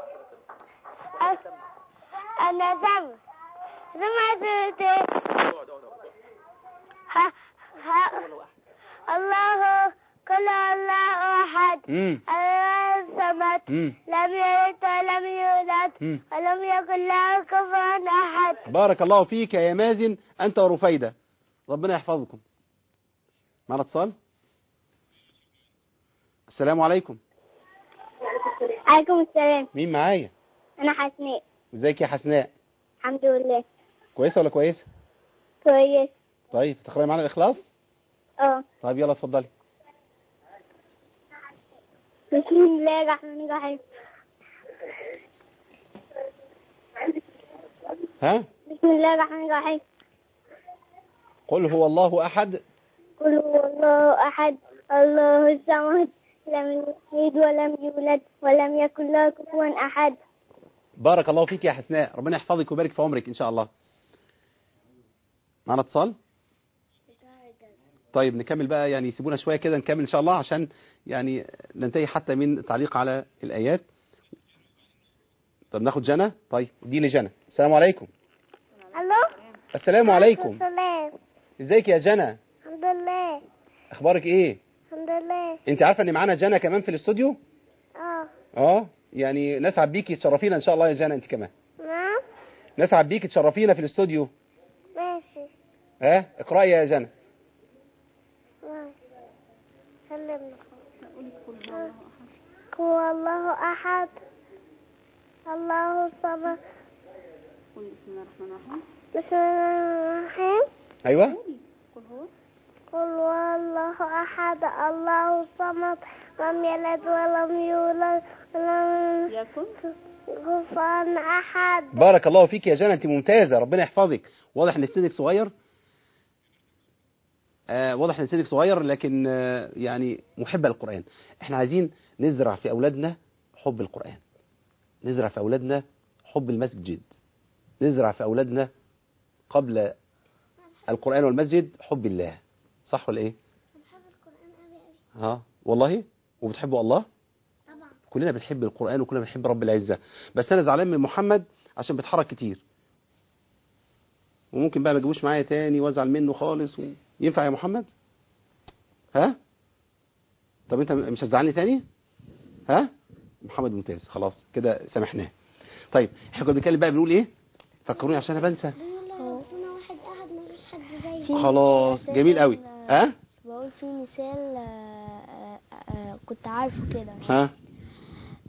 أنا سمع سمعت ها ها الله كل الله أحد امم الله الصمد امم لم يلد ولم يولد امم ولم يكن له كفوا أحد. بارك الله فيك يا مازن انت ورفيدة، ربنا يحفظكم. معنا اتصال. السلام عليكم. عليكم السلام. مين معايا؟ أنا حسناء. ازيك يا حسناء؟ الحمد لله. كويسة ولا كويسة؟ كويس. طيب تقرأي معانا الإخلاص؟ اه. طيب يلا اتفضلي. بسم الله الرحمن الرحيم. ها؟ بسم الله الرحمن الرحيم. قل هو الله أحد قل هو الله أحد الله الصمد لم يلد ولم يولد ولم يكن له كفوا أحد. بارك الله فيك يا حسناء، ربنا يحفظك ويبارك في عمرك إن شاء الله. معنا اتصال؟ طيب نكمل بقى، يعني سيبونا شوية كده نكمل إن شاء الله عشان يعني ننتهي حتى من التعليق على الآيات. طب ناخد جنى. طيب اديني جنى. السلام عليكم. ألو. السلام عليكم. السلام. ازيك يا جنى؟ الحمد لله. اخبارك ايه؟ الحمد لله. انت عارفة ان معانا جنى كمان في الاستوديو؟ اه. اه يعني نسعد بيكي، تشرفينا ان شاء الله يا جنى انت كمان. نعم. نسعد بيكي، تشرفينا في الاستوديو. ماشي. ها اقرأي يا جنى. ماشي. سلمنا. هو الله أحد الله الصمد. قل بسم الله الرحمن الرحيم. بسم الله الرحيم. ايوه. قل هو قل هو الله أحد الله الصمد لم يلد ولم يولد ولم يكن كفوا أحد. بارك الله فيك يا جنى، انت ممتازة، ربنا يحفظك. واضح ان سنك صغير. آه واضح ان سنك صغير لكن آه يعني محبة للقرآن. احنا عايزين نزرع في اولادنا حب القرآن، نزرع في اولادنا حب المسجد، نزرع في اولادنا قبل القرآن والمسجد حب الله. صح ولا ايه؟ بحب القرآن أوي أوي. ها والله. وبتحبوا الله؟ طبعا. كلنا بنحب القرآن وكلنا بنحب رب العزة، بس انا زعلان من محمد عشان بيتحرك كتير، وممكن بقى ما تجيبوش معايا تاني وازعل منه خالص. و... ينفع يا محمد؟ ها؟ طب انت مش هتزعلني تاني؟ ها؟ محمد ممتاز، خلاص كده سامحناه. طيب احنا كنا بنتكلم بقى بنقول ايه؟ فكروني عشان انا بنسى. واحد أحد ما فيش حد زيه. خلاص جميل قوي. ها؟ بقول في مثال آه، آه، كنت عارفه كده. ها؟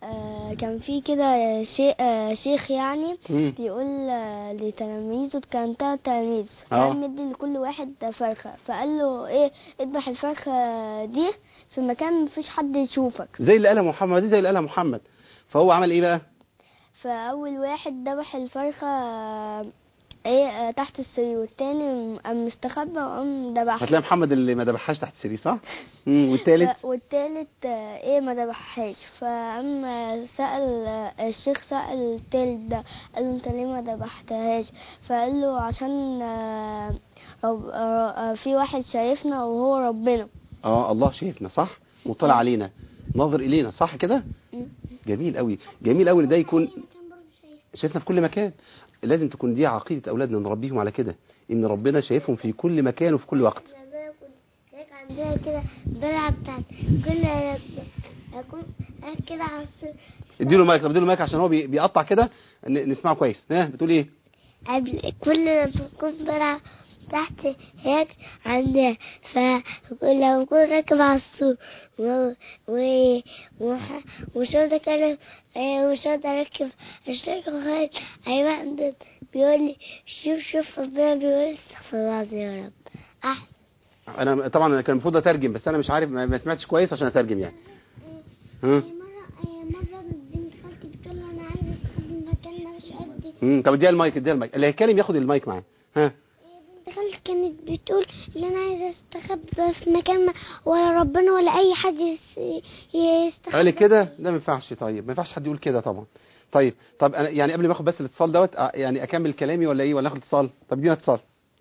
آه كان في كده شيء آه شيخ يعني مم. بيقول آه لتلاميذه، كان تلات تلاميذ، آه. كان مدي لكل واحد فرخة، فقال له ايه اذبح الفرخة دي في مكان مفيش حد يشوفك. زي اللي قالها محمد، دي زي اللي قالها محمد. فهو عمل ايه بقى؟ فأول واحد ذبح الفرخة آه، ايه آه، تحت السرير، والتاني قام مستخبى وقام ذبحها. هتلاقي محمد اللي ما ذبحهاش تحت السرير، صح؟ امم والتالت ف- والتالت آه، ايه ما ذبحهاش. فقام آه، سأل آه، الشيخ سأل التالت ده، قال له انت ليه ما ذبحتهاش؟ فقال له عشان آه، رب آه، آه، في واحد شايفنا وهو ربنا. اه الله شايفنا، صح؟ مطلع علينا، ناظر الينا، صح كده؟ جميل قوي، جميل قوي ان ده يكون شايفنا في كل مكان. لازم تكون دي عقيدة اولادنا، نربيهم على كده، ان ربنا شايفهم في كل مكان وفي كل وقت. عندنا كده بلعب بتاعت كل اكون كده على اديله مايك، طب اديله مايك عشان هو بي- بيقطع كده، ن- نسمعه كويس. ها بتقول ايه؟ قبل كل ما بكون بلعب تحت هيك عندنا، فلو بكون راكب على السور و و وح- ومش راضي اكلم ومش راضي اركب اشترك خالص، ايوه عندنا بيقول لي شوف شوف ربنا بيقول استغفر الله العظيم يا رب. أح انا طبعا انا كان المفروض اترجم، بس انا مش عارف، ما ما سمعتش كويس عشان اترجم يعني. ها مرة مرة بنت خالتي بتقول لي أنا عايزة أستخدم مكان مش قدي. امم طب اديها المايك، اديها المايك، اللي هيتكلم ياخد المايك معاه. ها بنت خالتي كانت بتقول ان انا عايزه استخبى في مكان ما ولا ربنا ولا اي حد يس- يستخبى. قال كده؟ ده ما ينفعش. طيب ما ينفعش حد يقول كده طبعا. طيب طب انا يعني قبل ما اخد بس الاتصال دوت أ- يعني اكمل كلامي ولا ايه، ولا اخد اتصال؟ طب ادينا اتصال.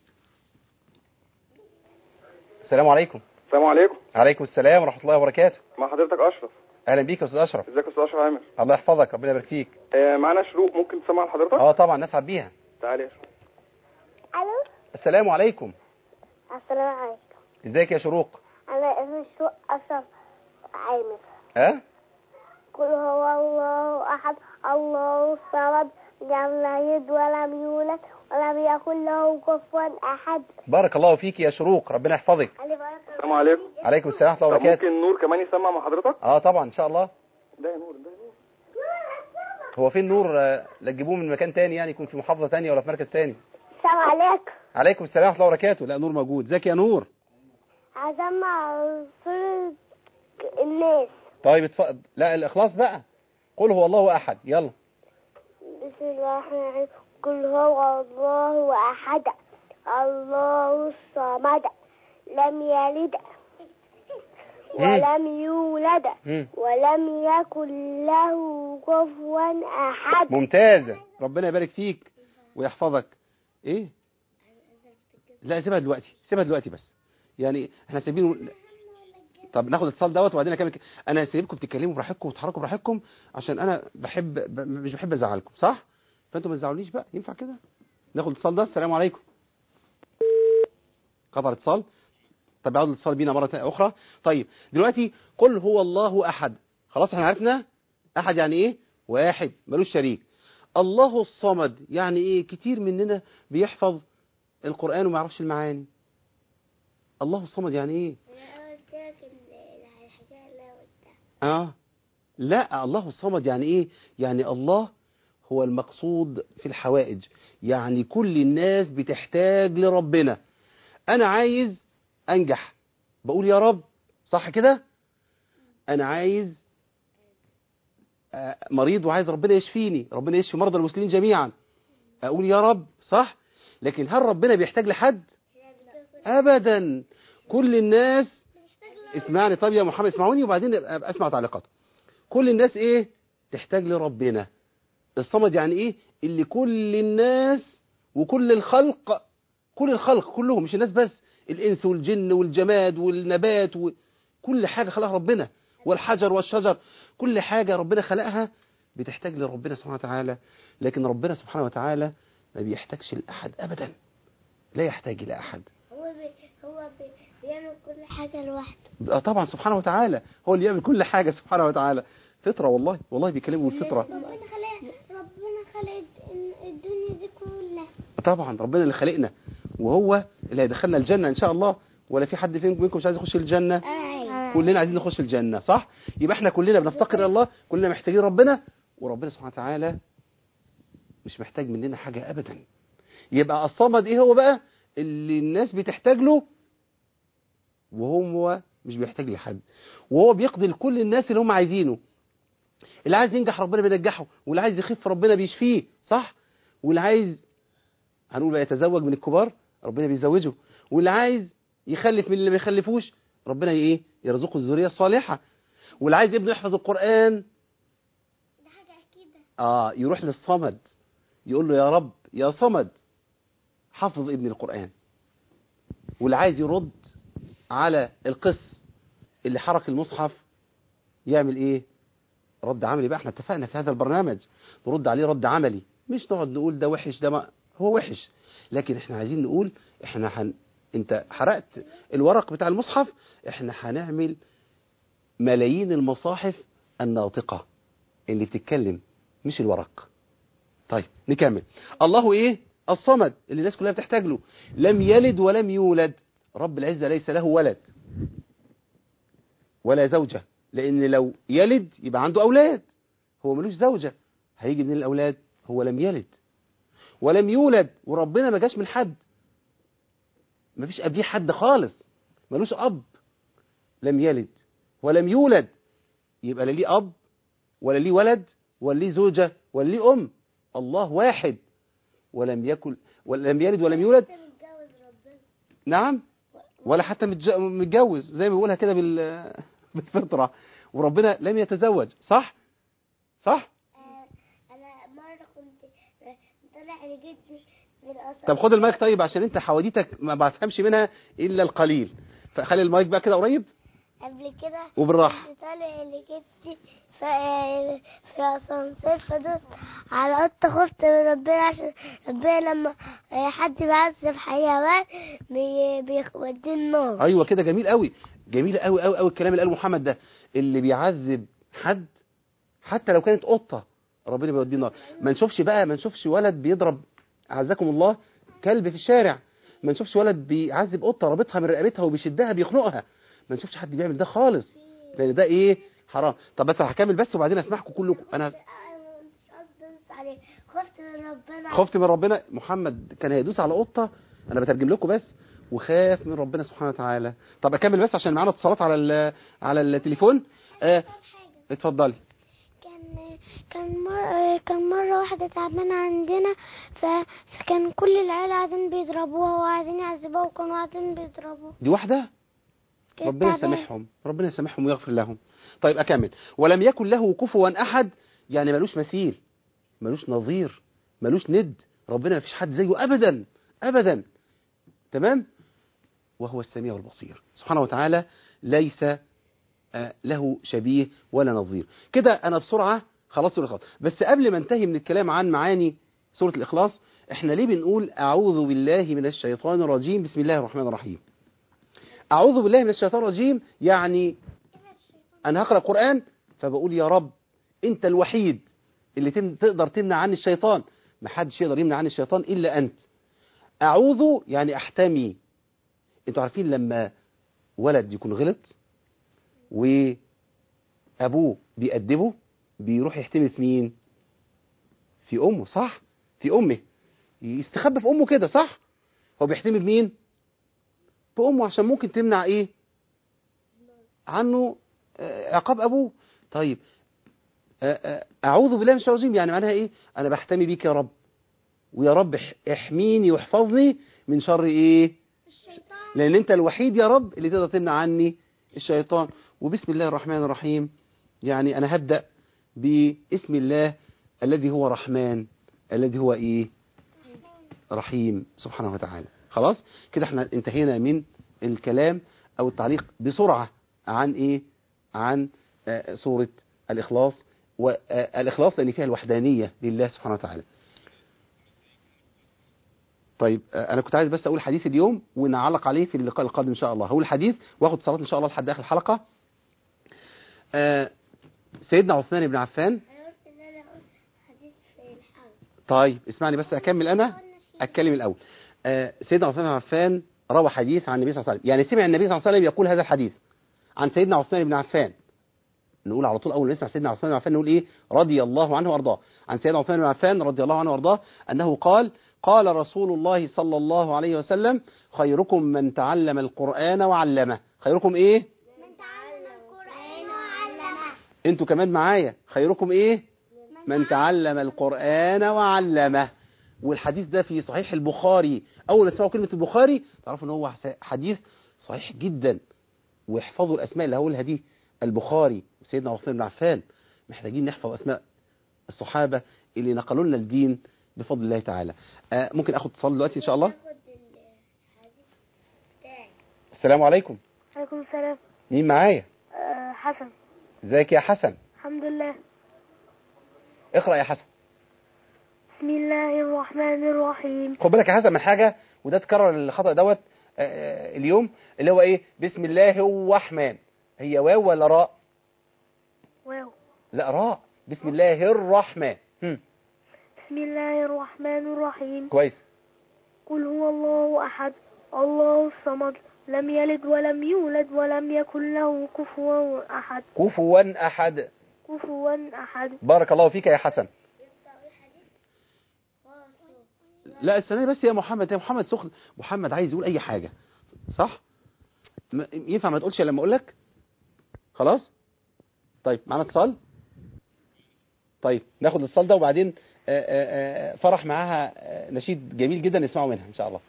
السلام عليكم. السلام عليكم. عليكم السلام ورحمه الله وبركاته. مع حضرتك اشرف. اهلا بيك يا استاذ اشرف. ازيك يا استاذ اشرف عامر؟ الله يحفظك، ربنا يبارك فيك. آه معانا شروق، ممكن تسمع لحضرتك؟ اه طبعا نسعد بيها. تعالى يا شروق. الو السلام عليكم. السلام عليكم. ازيك يا شروق؟ انا اسمي شروق اشرف عامر. ها قل هو الله احد الله الصمد لم يلد ولم يولد ولم يكن له كفوا احد. بارك الله فيك يا شروق، ربنا يحفظك. السلام عليكم. عليكم السلام ورحمه الله طب وبركاته. ممكن نور كمان يسمع مع حضرتك؟ اه طبعا ان شاء الله. ده يا نور، ده يا نور. هو فين نور؟ آه، لا تجيبوه من مكان تاني يعني، يكون في محافظه تانية ولا في مركز تاني. السلام عليكم. عليكم السلام ورحمه الله وبركاته. لا نور موجود. ازيك يا نور؟ هسمع سورة الناس. طيب اتفضل. لا الاخلاص بقى. قل هو الله احد، يلا. بسم الله الرحمن الرحيم. قل هو الله احد الله الصمد لم يلد ولم يولد مم. ولم يكن له كفوا احد. ممتازه، ربنا يبارك فيك ويحفظك. ايه لا سيبها دلوقتي، سيبها دلوقتي بس، يعني احنا سايبينه. طب ناخد اتصال دوت وبعدين اكمل. انا سايبكم تتكلموا براحتكم وتتحركوا براحتكم، عشان انا بحب ب... مش بحب ازعلكم، صح؟ فانتوا ما تزعلونيش بقى، ينفع كده؟ ناخد اتصال ده. السلام عليكم. قطع اتصال. طب يعود الاتصال بينا مره اخرى. طيب دلوقتي قل هو الله احد، خلاص احنا عرفنا احد يعني ايه؟ واحد ملوش شريك. الله الصمد يعني ايه؟ كتير مننا بيحفظ القرآن وما يعرفش المعاني. الله الصمد يعني ايه؟ اه لا، الله الصمد يعني ايه؟ يعني الله هو المقصود في الحوائج، يعني كل الناس بتحتاج لربنا. انا عايز انجح، بقول يا رب، صح كده؟ انا عايز آه، مريض وعايز ربنا يشفيني، ربنا يشفي مرضى المسلمين جميعا، اقول يا رب، صح؟ لكن هل ربنا بيحتاج لحد؟ ابدا. كل الناس، اسمعني طب يا محمد، اسمعوني وبعدين ابقى اسمع تعليقاتكم. كل الناس ايه؟ تحتاج لربنا. الصمد يعني ايه؟ اللي كل الناس وكل الخلق، كل الخلق كلهم، مش الناس بس، الانس والجن والجماد والنبات وكل حاجة خلقها ربنا، والحجر والشجر، كل حاجة ربنا خلقها بتحتاج لربنا سبحانه وتعالى. لكن ربنا سبحانه وتعالى ما بيحتاجش لأحد أبدا، لا يحتاج إلى أحد. هو بي هو بي بيعمل كل حاجة لوحده. آه طبعا سبحانه وتعالى هو اللي يعمل كل حاجة سبحانه وتعالى. فطرة والله، والله بيكلموا الفطرة. ربنا خلق ربنا خلق الدنيا دي كلها. طبعا ربنا اللي خلقنا، وهو اللي هيدخلنا الجنة إن شاء الله. ولا في حد فيكم مش عايز يخش الجنة؟ أنا كلنا عايزين نخش الجنة، صح؟ يبقى احنا كلنا بنفتقر الى الله، كلنا محتاجين ربنا، وربنا سبحانه وتعالى مش محتاج مننا حاجة ابدا. يبقى الصمد ايه هو بقى؟ اللي الناس بتحتاج له وهو مش بيحتاج لحد، وهو بيقضي لكل الناس اللي هم عايزينه. اللي عايز ينجح ربنا بينجحه، واللي عايز يخف ربنا بيشفيه، صح؟ واللي عايز هنقول بقى يتزوج من الكبار ربنا بيزوجه، واللي عايز يخلف من اللي ما يخلفوش ربنا ايه؟ يرزقه الذريه الصالحه. واللي عايز ابنه يحفظ القران اه يروح للصمد يقول له يا رب يا صمد حفظ ابني القران. واللي عايز يرد على القس اللي حرك المصحف يعمل ايه؟ رد عملي بقى. احنا اتفقنا في هذا البرنامج نرد عليه رد عملي، مش نقعد نقول ده وحش ده ما هو وحش، لكن احنا عايزين نقول احنا هن... انت حرقت الورق بتاع المصحف، احنا هنعمل ملايين المصاحف الناطقة اللي بتتكلم مش الورق. طيب نكمل. الله ايه؟ الصمد اللي الناس كلها بتحتاج له، لم يلد ولم يولد. رب العزة ليس له ولد ولا زوجة، لان لو يلد يبقى عنده اولاد، هو ملوش زوجة، هيجي من الاولاد؟ هو لم يلد ولم يولد، وربنا ما جاش من حد، ما فيش قبليه حد خالص، ملوش اب. لم يلد ولم يولد، يبقى لا ليه اب ولا ليه ولد ولا ليه زوجة ولا ليه ام. الله واحد ولم يكن ولم يلد ولم يولد. نعم، ولا حتى متجوز زي ما بيقولها كده بال بالفطرة. وربنا لم يتزوج، صح صح. انا مره كنت طلع لجدي من القصر. طب خد المايك طيب، عشان انت حواديتك ما بفهمش منها الا القليل، فخلي المايك بقى كده قريب قبل كده وبالراحه. كنت طالع لجدي في في الاسانسير، فدوست على قطه، خفت من ربنا عشان ربنا لما حد بيعذب حيوان بيوديه النار. ايوه كده، جميل قوي، جميل قوي قوي قوي الكلام اللي قاله محمد ده. اللي بيعذب حد حتى لو كانت قطه ربنا بيوديه النار. ما نشوفش بقى ما نشوفش ولد بيضرب اعزكم الله كلب في الشارع، ما نشوفش ولد بيعذب قطه رابطها من رقبتها وبيشدها بيخنقها، ما نشوفش حد بيعمل ده خالص، لان ده ايه؟ حرام. طب بس هكمل بس وبعدين اسمعكم كلكم. انا خفت من ربنا خفت من ربنا. محمد كان هيدوس على قطه، انا بترجم لكم بس، وخاف من ربنا سبحانه وتعالى. طب اكمل بس عشان معانا اتصالات على على التليفون. آه اتفضلي. كان كان مرة كان مرة واحدة تعبانة عندنا، فكان كل العيال قاعدين بيضربوها وقاعدين يعذبوها وكانوا قاعدين بيضربوها. دي واحدة؟ ربنا يسامحهم، ربنا يسامحهم ويغفر لهم. طيب أكمل. ولم يكن له كفوا أحد، يعني ملوش مثيل، ملوش نظير، ملوش ند. ربنا ما فيش حد زيه أبدا أبدا. تمام؟ وهو السميع البصير سبحانه وتعالى، ليس له شبيه ولا نظير. كده أنا بسرعة خلاص سورة الإخلاص. بس قبل ما انتهي من الكلام عن معاني سورة الإخلاص، احنا ليه بنقول أعوذ بالله من الشيطان الرجيم بسم الله الرحمن الرحيم؟ أعوذ بالله من الشيطان الرجيم يعني أنا هقرأ القرآن فبقول يا رب أنت الوحيد اللي تم تقدر تمنع عني الشيطان، ما حدش يقدر يمنع عني الشيطان إلا أنت. أعوذ يعني أحتمي. أنتوا عارفين لما ولد يكون غلط وأبوه بيأدبه بيروح يحتمي في مين؟ في أمه، صح؟ في أمه، يستخبى في أمه كده، صح؟ هو بيحتمي بمين؟ بأمه، عشان ممكن تمنع إيه؟ عنه عقاب أبوه. طيب أعوذ بالله من الشيطان الرجيم يعني معناها إيه؟ أنا بحتمي بيك يا رب، ويا رب احميني واحفظني من شر إيه؟ الشيطان. لأن أنت الوحيد يا رب اللي تقدر تمنع عني الشيطان. وبسم الله الرحمن الرحيم يعني أنا هبدأ باسم الله الذي هو رحمن، الذي هو إيه؟ رحيم سبحانه وتعالى. خلاص كده احنا انتهينا من الكلام أو التعليق بسرعة عن إيه؟ عن آه سورة الإخلاص. والإخلاص لأن فيها الوحدانية لله سبحانه وتعالى. طيب آه أنا كنت عايز بس أقول حديث اليوم ونعلق عليه في اللقاء القادم إن شاء الله. هقول الحديث واخد صلاة إن شاء الله لحد آخر الحلقة. آه سيدنا عثمان بن عفان. طيب اسمعني بس أكمل أنا أتكلم الأول. آه سيدنا عثمان بن عفان روى حديث عن النبي صلى الله عليه وسلم، يعني سمع النبي صلى الله عليه وسلم يقول هذا الحديث. عن سيدنا عثمان بن عفان. نقول على طول أول ما نسمع سيدنا عثمان بن عفان نقول إيه؟ رضي الله عنه وأرضاه. عن سيدنا عثمان بن عفان رضي الله عنه وأرضاه أنه قال قال رسول الله صلى الله عليه وسلم خيركم من تعلم القرآن وعلمه. خيركم إيه؟ من تعلم القرآن وعلمه. أنتوا كمان معايا، خيركم إيه؟ من تعلم القرآن وعلمه. والحديث ده في صحيح البخاري. أول ما تسمعوا كلمة البخاري تعرفوا أنه هو حديث صحيح جدا. واحفظوا الأسماء اللي هقولها دي، البخاري سيدنا عثمان بن عفان. محتاجين نحفظ أسماء الصحابة اللي نقلوا لنا الدين بفضل الله تعالى. آه ممكن أخذ اتصال دلوقتي إن شاء الله. السلام عليكم. عليكم السلام. مين معايا؟ أه حسن. ازيك يا حسن؟ الحمد لله. اقرأ يا حسن. بسم الله الرحمن الرحيم. خد بالك يا حسن من حاجة، وده تكرر الخطأ دوت آه اليوم، اللي هو ايه؟ بسم الله الرحمن. هي واو ولا راء؟ واو. لا راء. بسم الله الرحمن. هم. بسم الله الرحمن الرحيم. كويس. قل هو الله أحد الله الصمد لم يلد ولم يولد ولم يكن له كفوا أحد. كفوا أحد. كفوا أحد. بارك الله فيك يا حسن. لا السنة بس يا محمد، يا محمد سخن. محمد عايز يقول أي حاجة صح؟ ينفع ما تقولش لما أقول لك؟ خلاص؟ طيب معنا اتصال؟ طيب ناخد الاتصال ده وبعدين آآ آآ فرح معاها نشيد جميل جدا نسمعه منها إن شاء الله.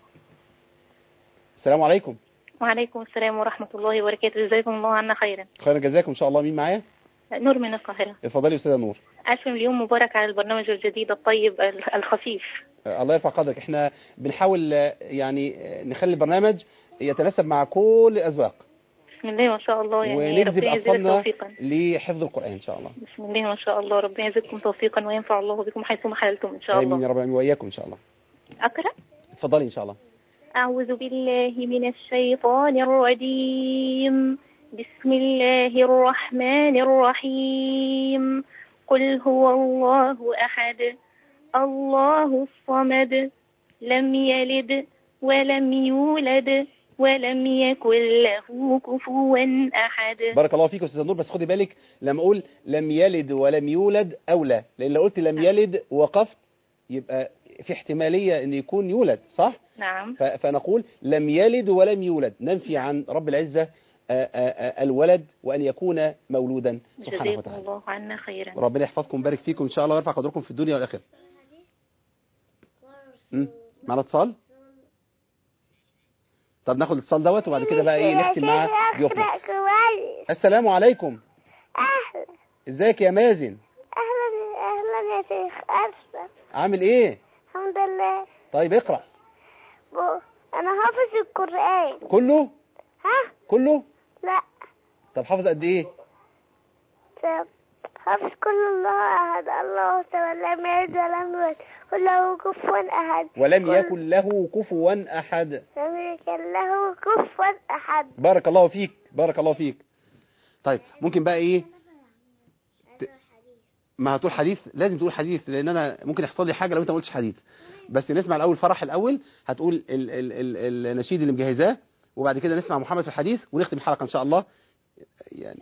السلام عليكم. وعليكم السلام ورحمة الله وبركاته. جزاكم الله عنا خيرا. خيرا جزاكم إن شاء الله. مين معايا؟ نور من القاهرة. اتفضلي يا أستاذة نور. ألف مليون مبارك على البرنامج الجديد الطيب الخفيف. الله يرفع قدرك. احنا بنحاول يعني نخلي البرنامج يتناسب مع كل الأذواق. بسم الله ما شاء الله، يعني ونجذب ربنا يزيدك أطفالنا توفيقا لحفظ القرآن إن شاء الله. بسم الله ما شاء الله، ربنا يزيدكم توفيقا وينفع الله بكم حيثما حللتم إن شاء الله. آمين يا رب العالمين وإياكم إن شاء الله. أقرأ؟ اتفضلي إن شاء الله. أعوذ بالله من الشيطان الرجيم. بسم الله الرحمن الرحيم. قل هو الله أحد الله الصمد لم يلد ولم يولد ولم يكن له كفوا أحد. بارك الله فيك يا أستاذ نور. بس خدي بالك لما أقول لم يلد ولم يولد أولى، لأن لو قلت لم يلد وقفت يبقى في احتمالية أن يكون يولد صح؟ نعم. فنقول لم يلد ولم يولد، ننفي عن رب العزة آآ آآ الولد وأن يكون مولودا سبحانه وتعالى. جزاكم الله عنا خيرا. ربنا يحفظكم ويبارك فيكم إن شاء الله ويرفع قدركم في الدنيا والآخرة. معنا اتصال؟ طب ناخد الاتصال دوت وبعد كده بقى ايه نختم مع ضيوفنا. السلام عليكم. اهلا. ازيك يا مازن؟ اهلا اهلا يا شيخ ارسل. عامل ايه؟ الحمد لله. طيب اقرأ. بو. انا حافظ القرآن كله؟ ها؟ كله؟ لا. طب حافظ قد ايه؟ طب حافظ كل الله احد الله الصمد لم يلد ولم يولد وله كفوا احد. ولم يكن له كفوا احد. لم يكن له كفوا احد. بارك الله فيك بارك الله فيك. طيب ممكن بقى ايه ت... ما هتقول حديث، لازم تقول حديث لان انا ممكن يحصل لي حاجه لو انت ما قلتش حديث. بس نسمع الاول فرح الاول، هتقول ال... ال... ال... النشيد اللي مجهزاه وبعد كده نسمع محمد في الحديث ونختم الحلقه ان شاء الله. يعني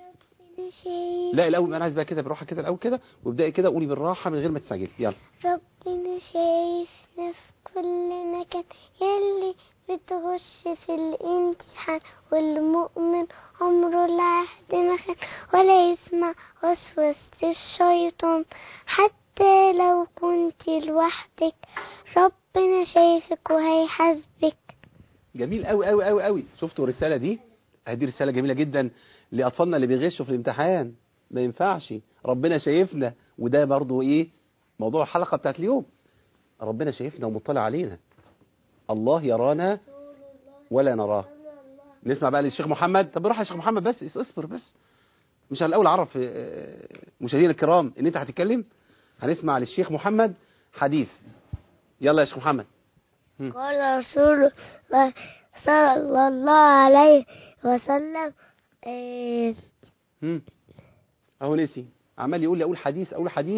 لا الاول انا عايز بقى كده بالراحه كده الاول كده وابداي كده قولي بالراحه من غير ما تستعجلي. يلا. ربنا شايفنا في كل مكان يلي بتغش في الامتحان والمؤمن عمره العهد ما خان ولا يسمع وسوسة الشيطان حتى لو كنت لوحدك ربنا شايفك وهيحاسبك. جميل قوي قوي قوي قوي. شفتوا الرساله دي؟ هذه رساله جميله جدا لأطفالنا اللي بيغشوا في الامتحان. ما ينفعش، ربنا شايفنا. وده برضو ايه موضوع الحلقة بتاعت اليوم، ربنا شايفنا ومطلع علينا. الله يرانا ولا نراه. نسمع بقى للشيخ محمد. طب روح يا شيخ محمد بس اصبر بس، مش على الاول عرف مشاهدينا الكرام ان انت هتتكلم. هنسمع للشيخ محمد حديث. يلا يا شيخ محمد. قال رسول الله صلى الله عليه وسلم ايه امم اهو نسي عمال يقول لي اقول حديث اقول حديث.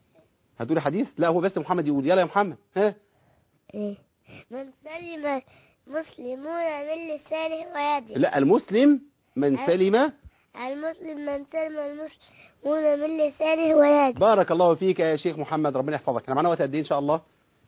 هتقولي حديث؟ لا هو بس محمد يقول. يلا يا محمد. ها ايه من سلم مسلمون من لسانه ويده. لا، المسلم من سلم المسلم من سلم المسلمون من لسانه ويده. بارك الله فيك يا شيخ محمد، ربنا يحفظك. احنا معانا وقت قد ايه ان شاء الله؟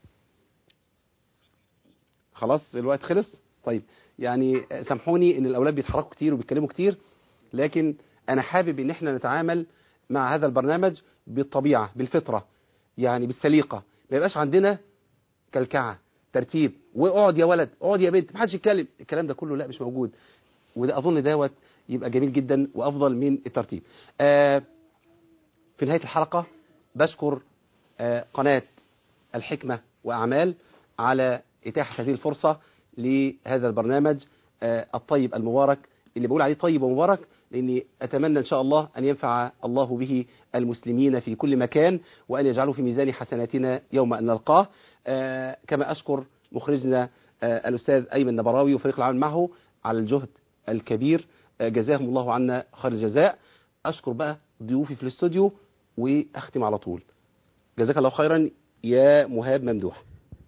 خلاص الوقت خلص. طيب يعني سامحوني ان الاولاد بيتحركوا كتير وبيتكلموا كتير، لكن انا حابب ان احنا نتعامل مع هذا البرنامج بالطبيعة، بالفطرة، يعني بالسليقة. ما يبقاش عندنا كلكعة، ترتيب، واقعد يا ولد، اقعد يا بنت، محدش يتكلم، الكلام ده كله لا، مش موجود. وده اظن دوت يبقى جميل جدا وافضل من الترتيب. آه في نهاية الحلقة بشكر آه قناة الحكمة وأعمال على إتاحة هذه الفرصة لهذا البرنامج آه الطيب المبارك، اللي بقول عليه طيب ومبارك لأني أتمنى إن شاء الله أن ينفع الله به المسلمين في كل مكان، وأن يجعله في ميزان حسناتنا يوم أن نلقاه. آه كما أشكر مخرجنا آه الأستاذ أيمن نبراوي وفريق العمل معه على الجهد الكبير، آه جزاهم الله عنا خير الجزاء. أشكر بقى ضيوفي في الاستوديو وأختم على طول. جزاك الله خيرا يا مهاب ممدوح.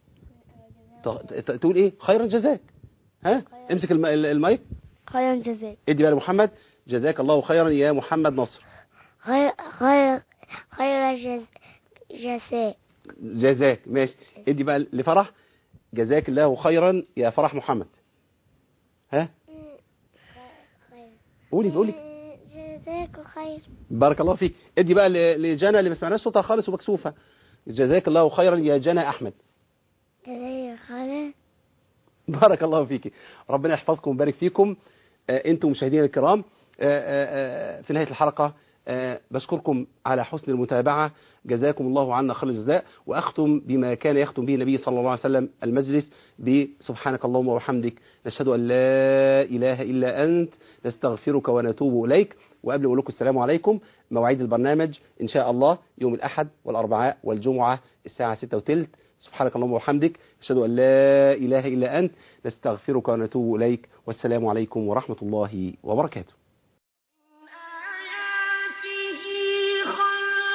تقول إيه؟ خيرا جزاك. ها؟ امسك المايك. خيرا جزاك. ادي بقى لمحمد. جزاك الله خيرا يا محمد نصر. خير خير خير جز... جزاك. جزاك ماشي. ادي بقى لفرح. جزاك الله خيرا يا فرح محمد. ها؟ قولي قولي. جزاك خير. بارك الله فيك. ادي بقى لجنى اللي ما سمعناش صوتها خالص ومكسوفه. جزاك الله خيرا يا جنى احمد. جزاك خير. بارك الله فيك. ربنا يحفظكم ويبارك فيكم. آه انتم مشاهدينا الكرام. آه آه في نهايه الحلقه آه بشكركم على حسن المتابعه. جزاكم الله عنا خير الجزاء. واختم بما كان يختم به النبي صلى الله عليه وسلم المجلس بسبحانك اللهم وبحمدك، نشهد ان لا اله الا انت، نستغفرك ونتوب اليك. وقبل ما اقول لكم السلام عليكم، مواعيد البرنامج ان شاء الله يوم الاحد والاربعاء والجمعه الساعه ستة وثلث. سبحانك اللهم وبحمدك، نشهد ان لا اله الا انت، نستغفرك ونتوب اليك. والسلام عليكم ورحمه الله وبركاته.